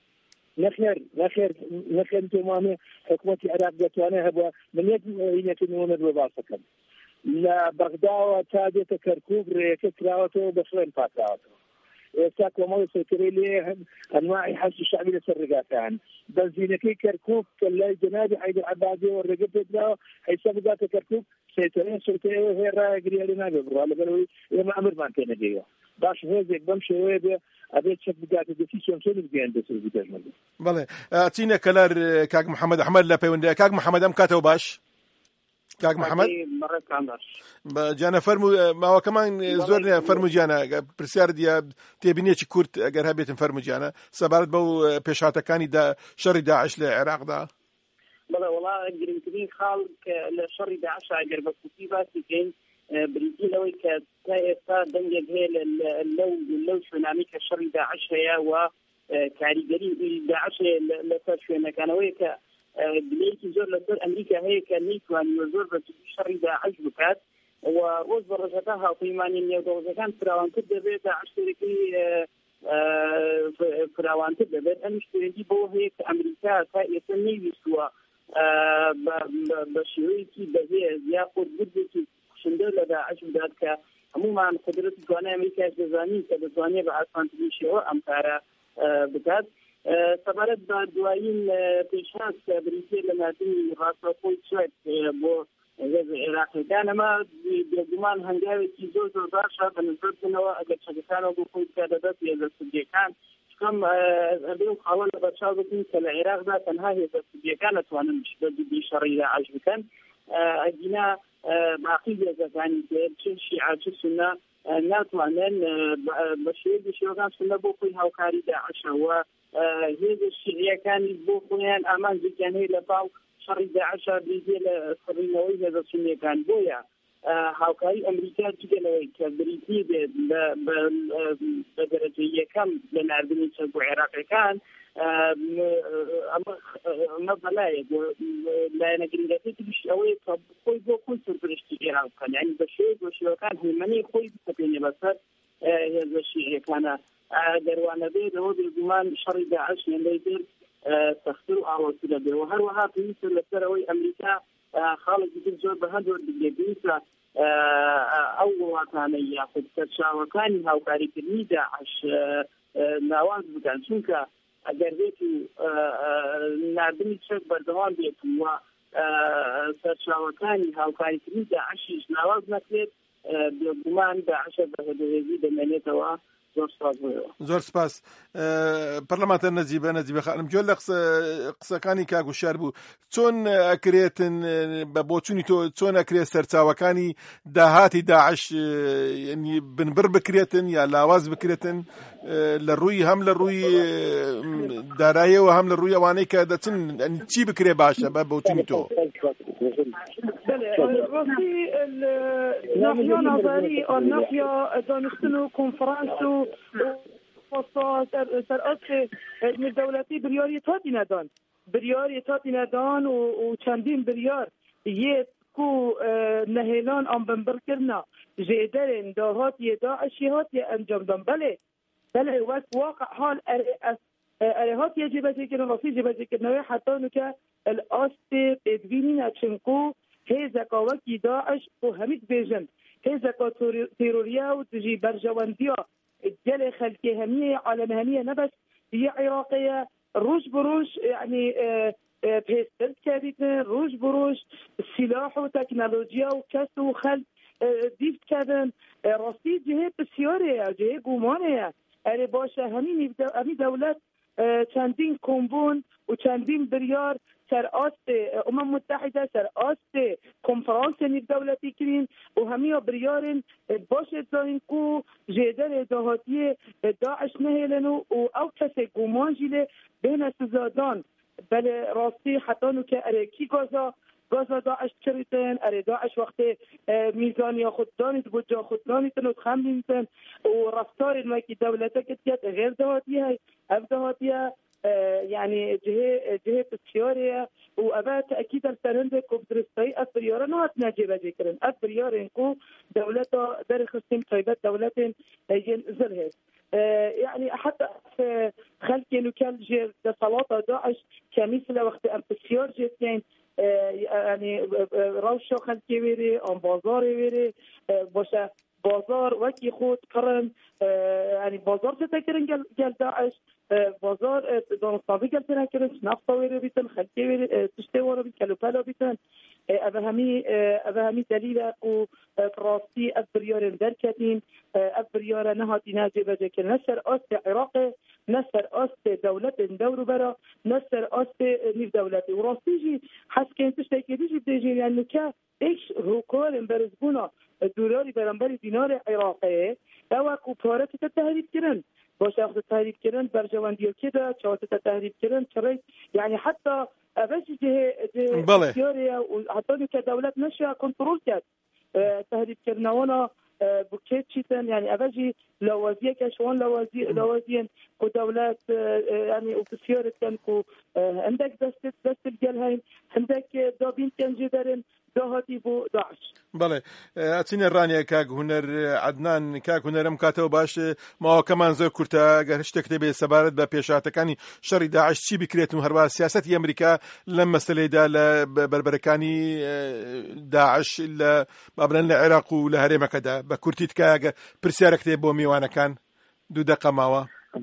A: نخير نخير نخير تمامي حكومتي عراق دتوانه هبوا من يد ينتمون الوظافة لا بغداد تادية كركوك ريك كراوته بخلين فاتراوته استاك ومو سكري ليه انواع حج الشعبي لسرقاتان بنزينكي كركوك كلا جنابي حيدر عبادي والرقب تدراو حيسابوا ذات كركوك سيترين سلطيه وهي راية قرية لنا ببرا لقالوا يما امر ما كان جيو باش هيك بمشي ويبه أبيت شك بقاعد ديسيشن شو اللي بيجي دسوي بتجمل.
C: بله أعطينا كلار كاك محمد أحمد لا بيوند كاك محمد أم كاتو باش. كاك محمد.
E: مرة كامش.
C: جانا فرمو ما هو كمان زورنا فرمو جانا برسيار ديا تبيني شي كورت أجر هبيت فرمو جانا سبارت بو بيشاتا كاني دا شر داعش للعراق دا.
H: بله والله قريب كذي خالق لشر داعش أجر بس في بس كين بريدي لوي كتايفا دنجة هي اللو اللو سونامي كشر داعش هي وكاريجري داعش لسر شو كانوا ك بليك زور لسر أمريكا هي كنيت وان يزور بس شر داعش بكات وروز برجتها قيمان يودو كان فراوان كده بيت داعش تركي فراوان كده بيت أمشتري بو هي كأمريكا كيسمي بسوا بشويكي بهي ياخد بدتي شندر لداعش بدات که عموما قدرت جوانه امریکا جزانی که جوانه به آسمان تیشه و امکارا بدات سبارت با دوایین پیشنهاد که بریتیه لنادی راستوخوی شد با عراقی دان اما بیگمان هنگاوی که زور زور داشته به نظر کنوا اگر شکستان و بخوید که دادت یا دستگیکان کم ابن خاول بچاو بکن که العراق دا تنها هي دستگیکان اتوانن بی شرعی داعش بکن اجینا باقي جزاكاني تشي شيعة تشي سنة ناتوانن بشير بشير كان سنة بوقي هاوكاري داعش هو هذا الشيعة كان بوقيان أمان زي كان هي لفاو شر داعش بيجي لفرينوي هذا السنة كان بويا هاوكاري أمريكا تجلوي كبريتي بدرجة كم لنعرضني تشبو عراقي كان أما بلاي لا نقدر نقول أوي كوي بو كوي سربرشتي إيران كان يعني بشيء بشيء كان هي مني كوي بتبيني بس هذا الشيء كان دروانا بيد هو بالجمان شر داعش من ليدر تختار أو تدبر وهر وها في مثل الثروي أمريكا خالد بن بهدور بالجيسة أول كان يأخذ كشا وكان هاو كاري كنيدا عش نواز بكان شنكا اگر دیتی نردمی چک بردوان بیت و سرچاوکانی هاوکاری کنی داعشیش نواز نکرد بگومان داعش بەهێزی دەمێنێتەوە. زۆر سپاس بۆیەوە.
C: زۆر سپاس. پەرلەمانتەر نەجیبە نەجیبە خانم جۆر لە قسەکانی کاک وشار بوو چۆن ئەکرێتن بە بۆچوونی تۆ چۆن ئەکرێت سەرچاوەکانی داهاتی داعش بنبڕ بکرێتن یا لاواز بکرێتن لە ڕووی هەم لە ڕووی داراییەوە هەم لە ڕووی ئەوانەی کە دەچن چی بکرێ باشە بە بۆچوونی تۆ؟
D: راستی ناحیه نظری و ناحیه دانستن و کنفرانس و سر اصل علم دولتی بریاری تاتی ندان بریاری تاتی ندان و چندین بریار یه کو نهیلان آن بنبر کرنا جیدرین داهاتی داعشی هاتی انجام دان بله بله وقت واقع حال اره هاتی جبهه کرن راستی جبهه کرنوی حتی نکه الاست بدوینی نچنکو هیزکا وکی داعش و همید بیجن هیزکا تیروریا و تجی برجواندیا جل خلقی همیه عالم همیه نبس یه عراقیه روش بروش یعنی پیستل کردن روش بروش سلاح و تکنولوژیا و کس و خلق دیفت کردن راستی جهه بسیاره جهه گومانه اره باشه همین دولت چندین کمبون و چندین بریار سر آست امم متحده سر آست کنفرانس نیف دولتی کرین و همه بریارن باشه دارین کو جیدر دهاتی داعش نهیلن و او کسی گمان جیله بین سزادان بله راستی حتی نو که اره کی گازا گازا داعش کریتن اره داعش وقتی میزانی خود دانید بود جا خود دانیدن و خمدیدن و رفتار نوکی دولتا کتیت غیر دهاتی های اف دهاتی های يعني جهه جهه بسياريه وابا تاكيد السرند كوبدرستاي افرياره نوت ناجيبه ذكرن افرياره كو دولته درخستم طيبات دولتين ين زرهس يعني حتى خلق لوكال جير صلاة داعش كمثل وقت ام بسيار جتين يعني روشو خلقي ويري ام بازار ويري باشه بازار وکی خود کرن یعنی بازار تکرن گل گل داعش بازار دانستابی گل تکرن نفط ویری بیتن خلقی ویری تشته وارو بیت کلوپلا بیتن ابهمی ابهمی دلیل او راستی ابریار درکتین ابریار نهاتی ناجبه که نشر است عراق نشر است دولت دورو برا نشر است نیف دولتی و راستی جی حس که تشته کدی جی دیجی یعنی که ایش حکومت برزبونا دلاری برانبر دینار عراقی او کو پاره ته تحریف کردن باشه وقت تحریف کردن برجواندیو کده چوات ته تحریف کردن چرای یعنی حتی اوج جه جه سیاریا و حتی که دولت نشه کنترل کرد تحریف کردنوانا بوکیت چیتن یعنی اوجی لوازیه کشوان لوازی لوازین کو دولت یعنی اوفیسیار کن کو عندك دست دست الجلهين عندك دابين كان جدارن داهاتی بو داعش.
C: بله ئەچینە ڕانیە کاک هونەر عەدنان کاک هونەرم کاتەوە باش ماوە کەمان زۆر کورتە گەر شتێک دەبێت سەبارەت بە پێشاتەکانی شەڕی داعش چی بکرێت و هەروە سیاسەتی ئەمریکا لەم مەسەلەیدا لە بەربەرەکانی داعش لە بابلەن لە عێراق و لە هەرێمەکەدا بە کورتی تکایە پرسیارێک دێ بۆ میوانەکان دوو دەقە ماوە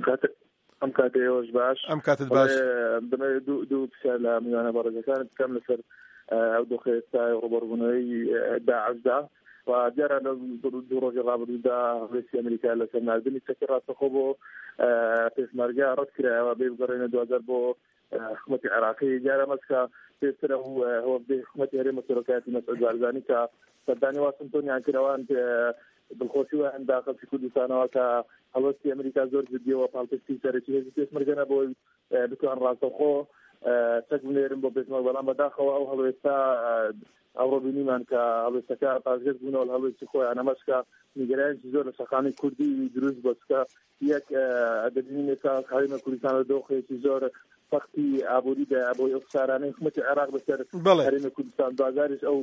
E: ئەم کاتەوەش باش
C: ئەم کاتت باش
E: دوو دوو پرسیار لە میوانە بەڕێزەکانت بکەم لەسەر ئەو دۆخێستا ڕۆبەڕبوونەوەی داعشدا و دیارە لە دوو ڕۆژی ڕابردوودا هەڵوێستی ئەمریکا لەسەر ناردنی چەکی ڕاستەخۆ بۆ پێشمەرگە ڕەت کرایەوە بێ بگەڕێنە دوهزار بۆ حکوومەتی عێراقی دیارە مەسکە پێشترە هەوڵبێ حکوومەتی هەرێمە سەرۆکایەتی مەسعود بارزانی کە سەردانی واشنگتۆنیان کردەوەن دڵخۆشی وایان دا خەڵکی کوردستانەوە کە هەڵوێستی ئەمریکا زۆر جددیەوە پاڵپشتی سەرەکی هێزی پێشمەرگە بۆی بتوان ڕاستەخۆ چەک بنێرن بۆ پێشمەرگ بەڵام بەداخەوە ئەو هەڵوێستا ئەوڕۆ بینیمان کە هەڵوێستەکە پاشگەز بوونەوە هەڵوێستی خۆیان ئەمەشکە نیگەرانیی زۆر لە شەقامی کوردی دروست بۆچکە یەک دەبینێتە هەرێمە کوردستان لە دۆخێکی زۆر سەختی ئابووریدا بۆی ئەو قسارانەی حکوومەتی عێراق بەسەر هەرێمە کوردستان دوازاریش ئەو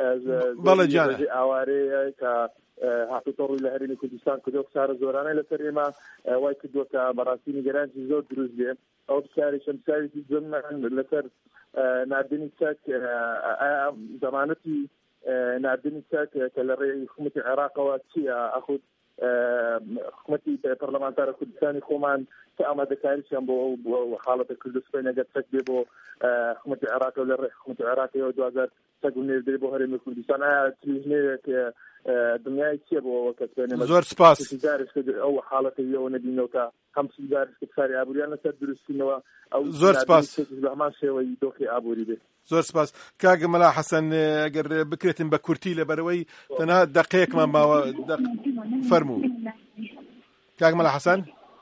E: ئاوارەیە کە هاتووتە ڕووی لە هەرێمی کوردستان کە دۆ قسارە زۆرانەی لەسەر ئێمە وای کردووە کە بەڕاستی نیگەرانیی زۆر دروست بێ ئەو بسیاری شەمساوی زۆرمان لەسەر ناردنی چەک زەمانەتی ناردنی چەک کە لە ڕێی حکوومەتی عێراقەوە چییە ئەخود حکوومەتی پەرلەمانتارە کوردستانی خۆمان کە ئامادەکاریشیان بۆ حاڵەتە کوردستان ئەگەر چەک بێ بۆ حکوومەتی عێراق و لە ڕێی حکوومەتی عێراقیەوە دوازار چەک و نێردرێ بۆ هەرێمی کوردستان ئایا تریژنەیەک
I: دنیای چیە بۆەوە کە
C: زۆر سپاس
I: ئەو حاڵەتی ئەوە نەبینەوە کە هەم سودارشکە ساری ئابووریان لەسەر دروستینەوە ئەو
C: زۆر سپاس
I: بە هەمان شێوەی دۆخی ئابووری بێت.
C: زۆر سپاس کاگە مەلا حەسەن ئەگەر بکرێتن بە کورتی لەبەرەوەی تەنها دەقەیەکمان ماوە فەرموو کاگ مەلا حەسەن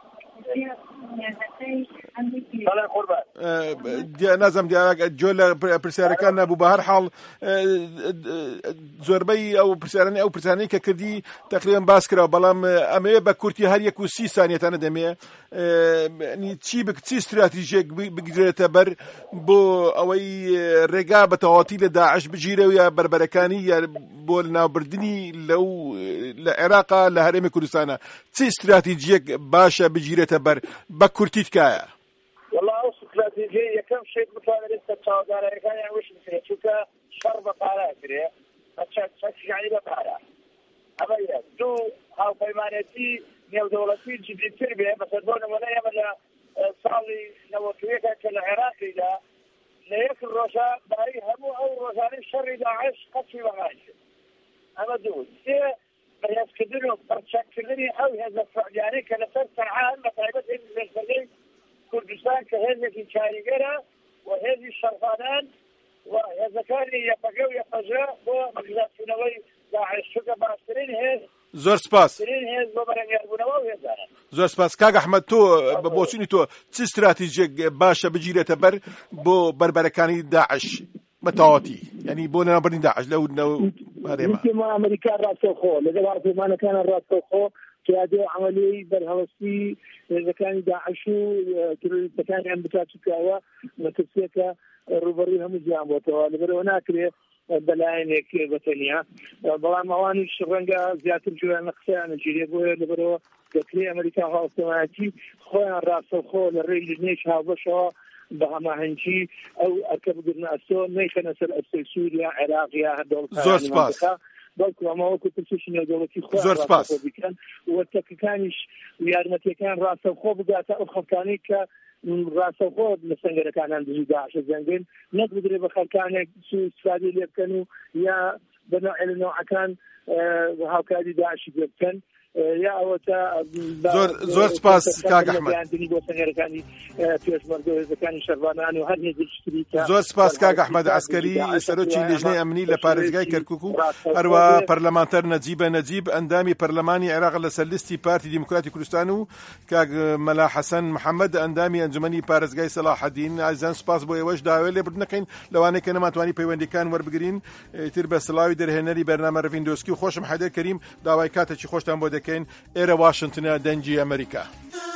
C: نازم دیارە جۆ لە پرسیارەکان نەبوو بە هەر حاڵ زۆربەی ئەو پرسیارانی ئەو پرسیارانەی کە کردی تقریبا باس کراوە بەڵام ئەمەیە بە کورتی هەر یەک و سی سانیەتانە دەمێ چی چی استراتیژیەک بگرێتە بەر بۆ ئەوەی ڕێگا بە تەواوەتی لە داعش بگیرێ یا بربەرەکانی یا بۆ ناوبردنی لەو لە عێراقا لە هەرێمی کوردستانە چی استراتیژیەک باشە بگیرێتە بەر بە کورتی تکایە؟
E: والله ئەو استراتیژیە یەکەم شێت بتوانێت ئێستا چاودارەکانیان وش بکرێت چونکە شەڕ بە پارە کرێ چەکیانی بە پارە ئەمە یەک دوو هاوپەیمانێتی نێودەوڵەتی جدیتر بێ بەسەر بۆ نمونە ئێمە لە ساڵی نەوەتوێکە کە لە عێراقیدا لە یەک ڕۆژە باری هەموو ئەو ڕۆژانەی شەڕی داعش قەچی بەغاش ئەمە دوو سێ بەهێزکردن و پەرچەکردنی ئەو هێزە فعلیانەی کە لەسەر سەرعان بە تایبەت هێزی کوردستان کە هێزێکی کاریگەرە و هێزی شەرخانان و هێزەکانی یەپەگە و یەپەژە بۆ مەگزاتچوونەوەی داعش چونکە باشترین هێز
C: زۆر سپاس
E: هێز بۆ بەرەمیانبوونەوە و هێزانە.
C: زۆر سپاس کاک ئەحمەد تۆ بە بۆچوونی تۆ چ استراتیژیەک باشە بگیرێتە بەر بۆ بربەرەکانی داعش بە تەواوەتی یعنی بۆ نەنابردنی داعش لەو
A: هەرێمە ئەمریکا ڕاستەوخۆ لەگەڵ هاوپەیمانەکانە ڕاستەوخۆ کیادێ عملی بەرهەوەستی هێزەکانی داعش و تروریستەکانیان بتاچکاوە مەترسێکە ڕوبەڕووی هەموو جیان بۆتەوە لەبەرەوە ناکرێت بەلایەنێک بەتەنیا بەڵام ئەوانیش ڕەنگە زیاتر جویان لە قسەیان نەگیرێ بۆیە لەبەرەوە دەکرێت ئەمریکا هاوپەیمانەتی خۆیان ڕاستەوخۆ لە ڕێی لێنێش هاوبەشەوە بە هەماهەنگی ئەو ئەرکە بگرنە ئەستۆ نەیخەنە سەر ئەستۆی سووریا عێراق یا هەردەوڵەتانی
C: زۆر سپاس
A: بەڵکو ئەمەوەکو پرسیشی نێودەوڵەتی خۆ
C: زۆر سپاس
A: بکەن و تەکەکانیش یارمەتیەکان ڕاستەوخۆ بگاتە ئەو خەڵکانی کە ڕاستەوخۆ لە سەنگەرەکانیان دژی داعشە جەنگن نەک بدرێ بە خەڵکانێک سوء استفادەی لێ بکەن و یا بە نوع لە نوعەکان هاوکاری داعشی پێ بکەن یا ئەوەتە
C: زۆر زۆر سپاس کاک ئەحمەد
A: بۆ سەنگەرەکانی پێشمەرگە هێزەکانی شەروانان و هەر هێزی
C: زۆر سپاس کاک ئەحمەد عەسکەری سەرۆکی لێژنەی ئەمنی لە پارێزگای کەرکووک و هەروە پەرلەمانتەر نەجیبە نەجیب ئەندامی پەرلەمانی عێراق لەسەر لیستی پارتی دیموکراتی کوردستان و کاک مەلا حەسەن محەممەد ئەندامی ئەنجومەنی پارێزگای سەلاحەدین ئازیزان سپاس بۆ ئێوەش داوای لێبوردنەکەین لەوانەیە کە نەماتوانی پەیوەندیەکان وەربگرین تر بە سڵاوی دەرهێنەری بەرنامە ڕڤیندۆسکی و خۆشم حەیدەر کەریم داوای کاتێکی خۆشتان بۆ دەکەین ئێرە واشنگتنە دەنجی ئەمریکا.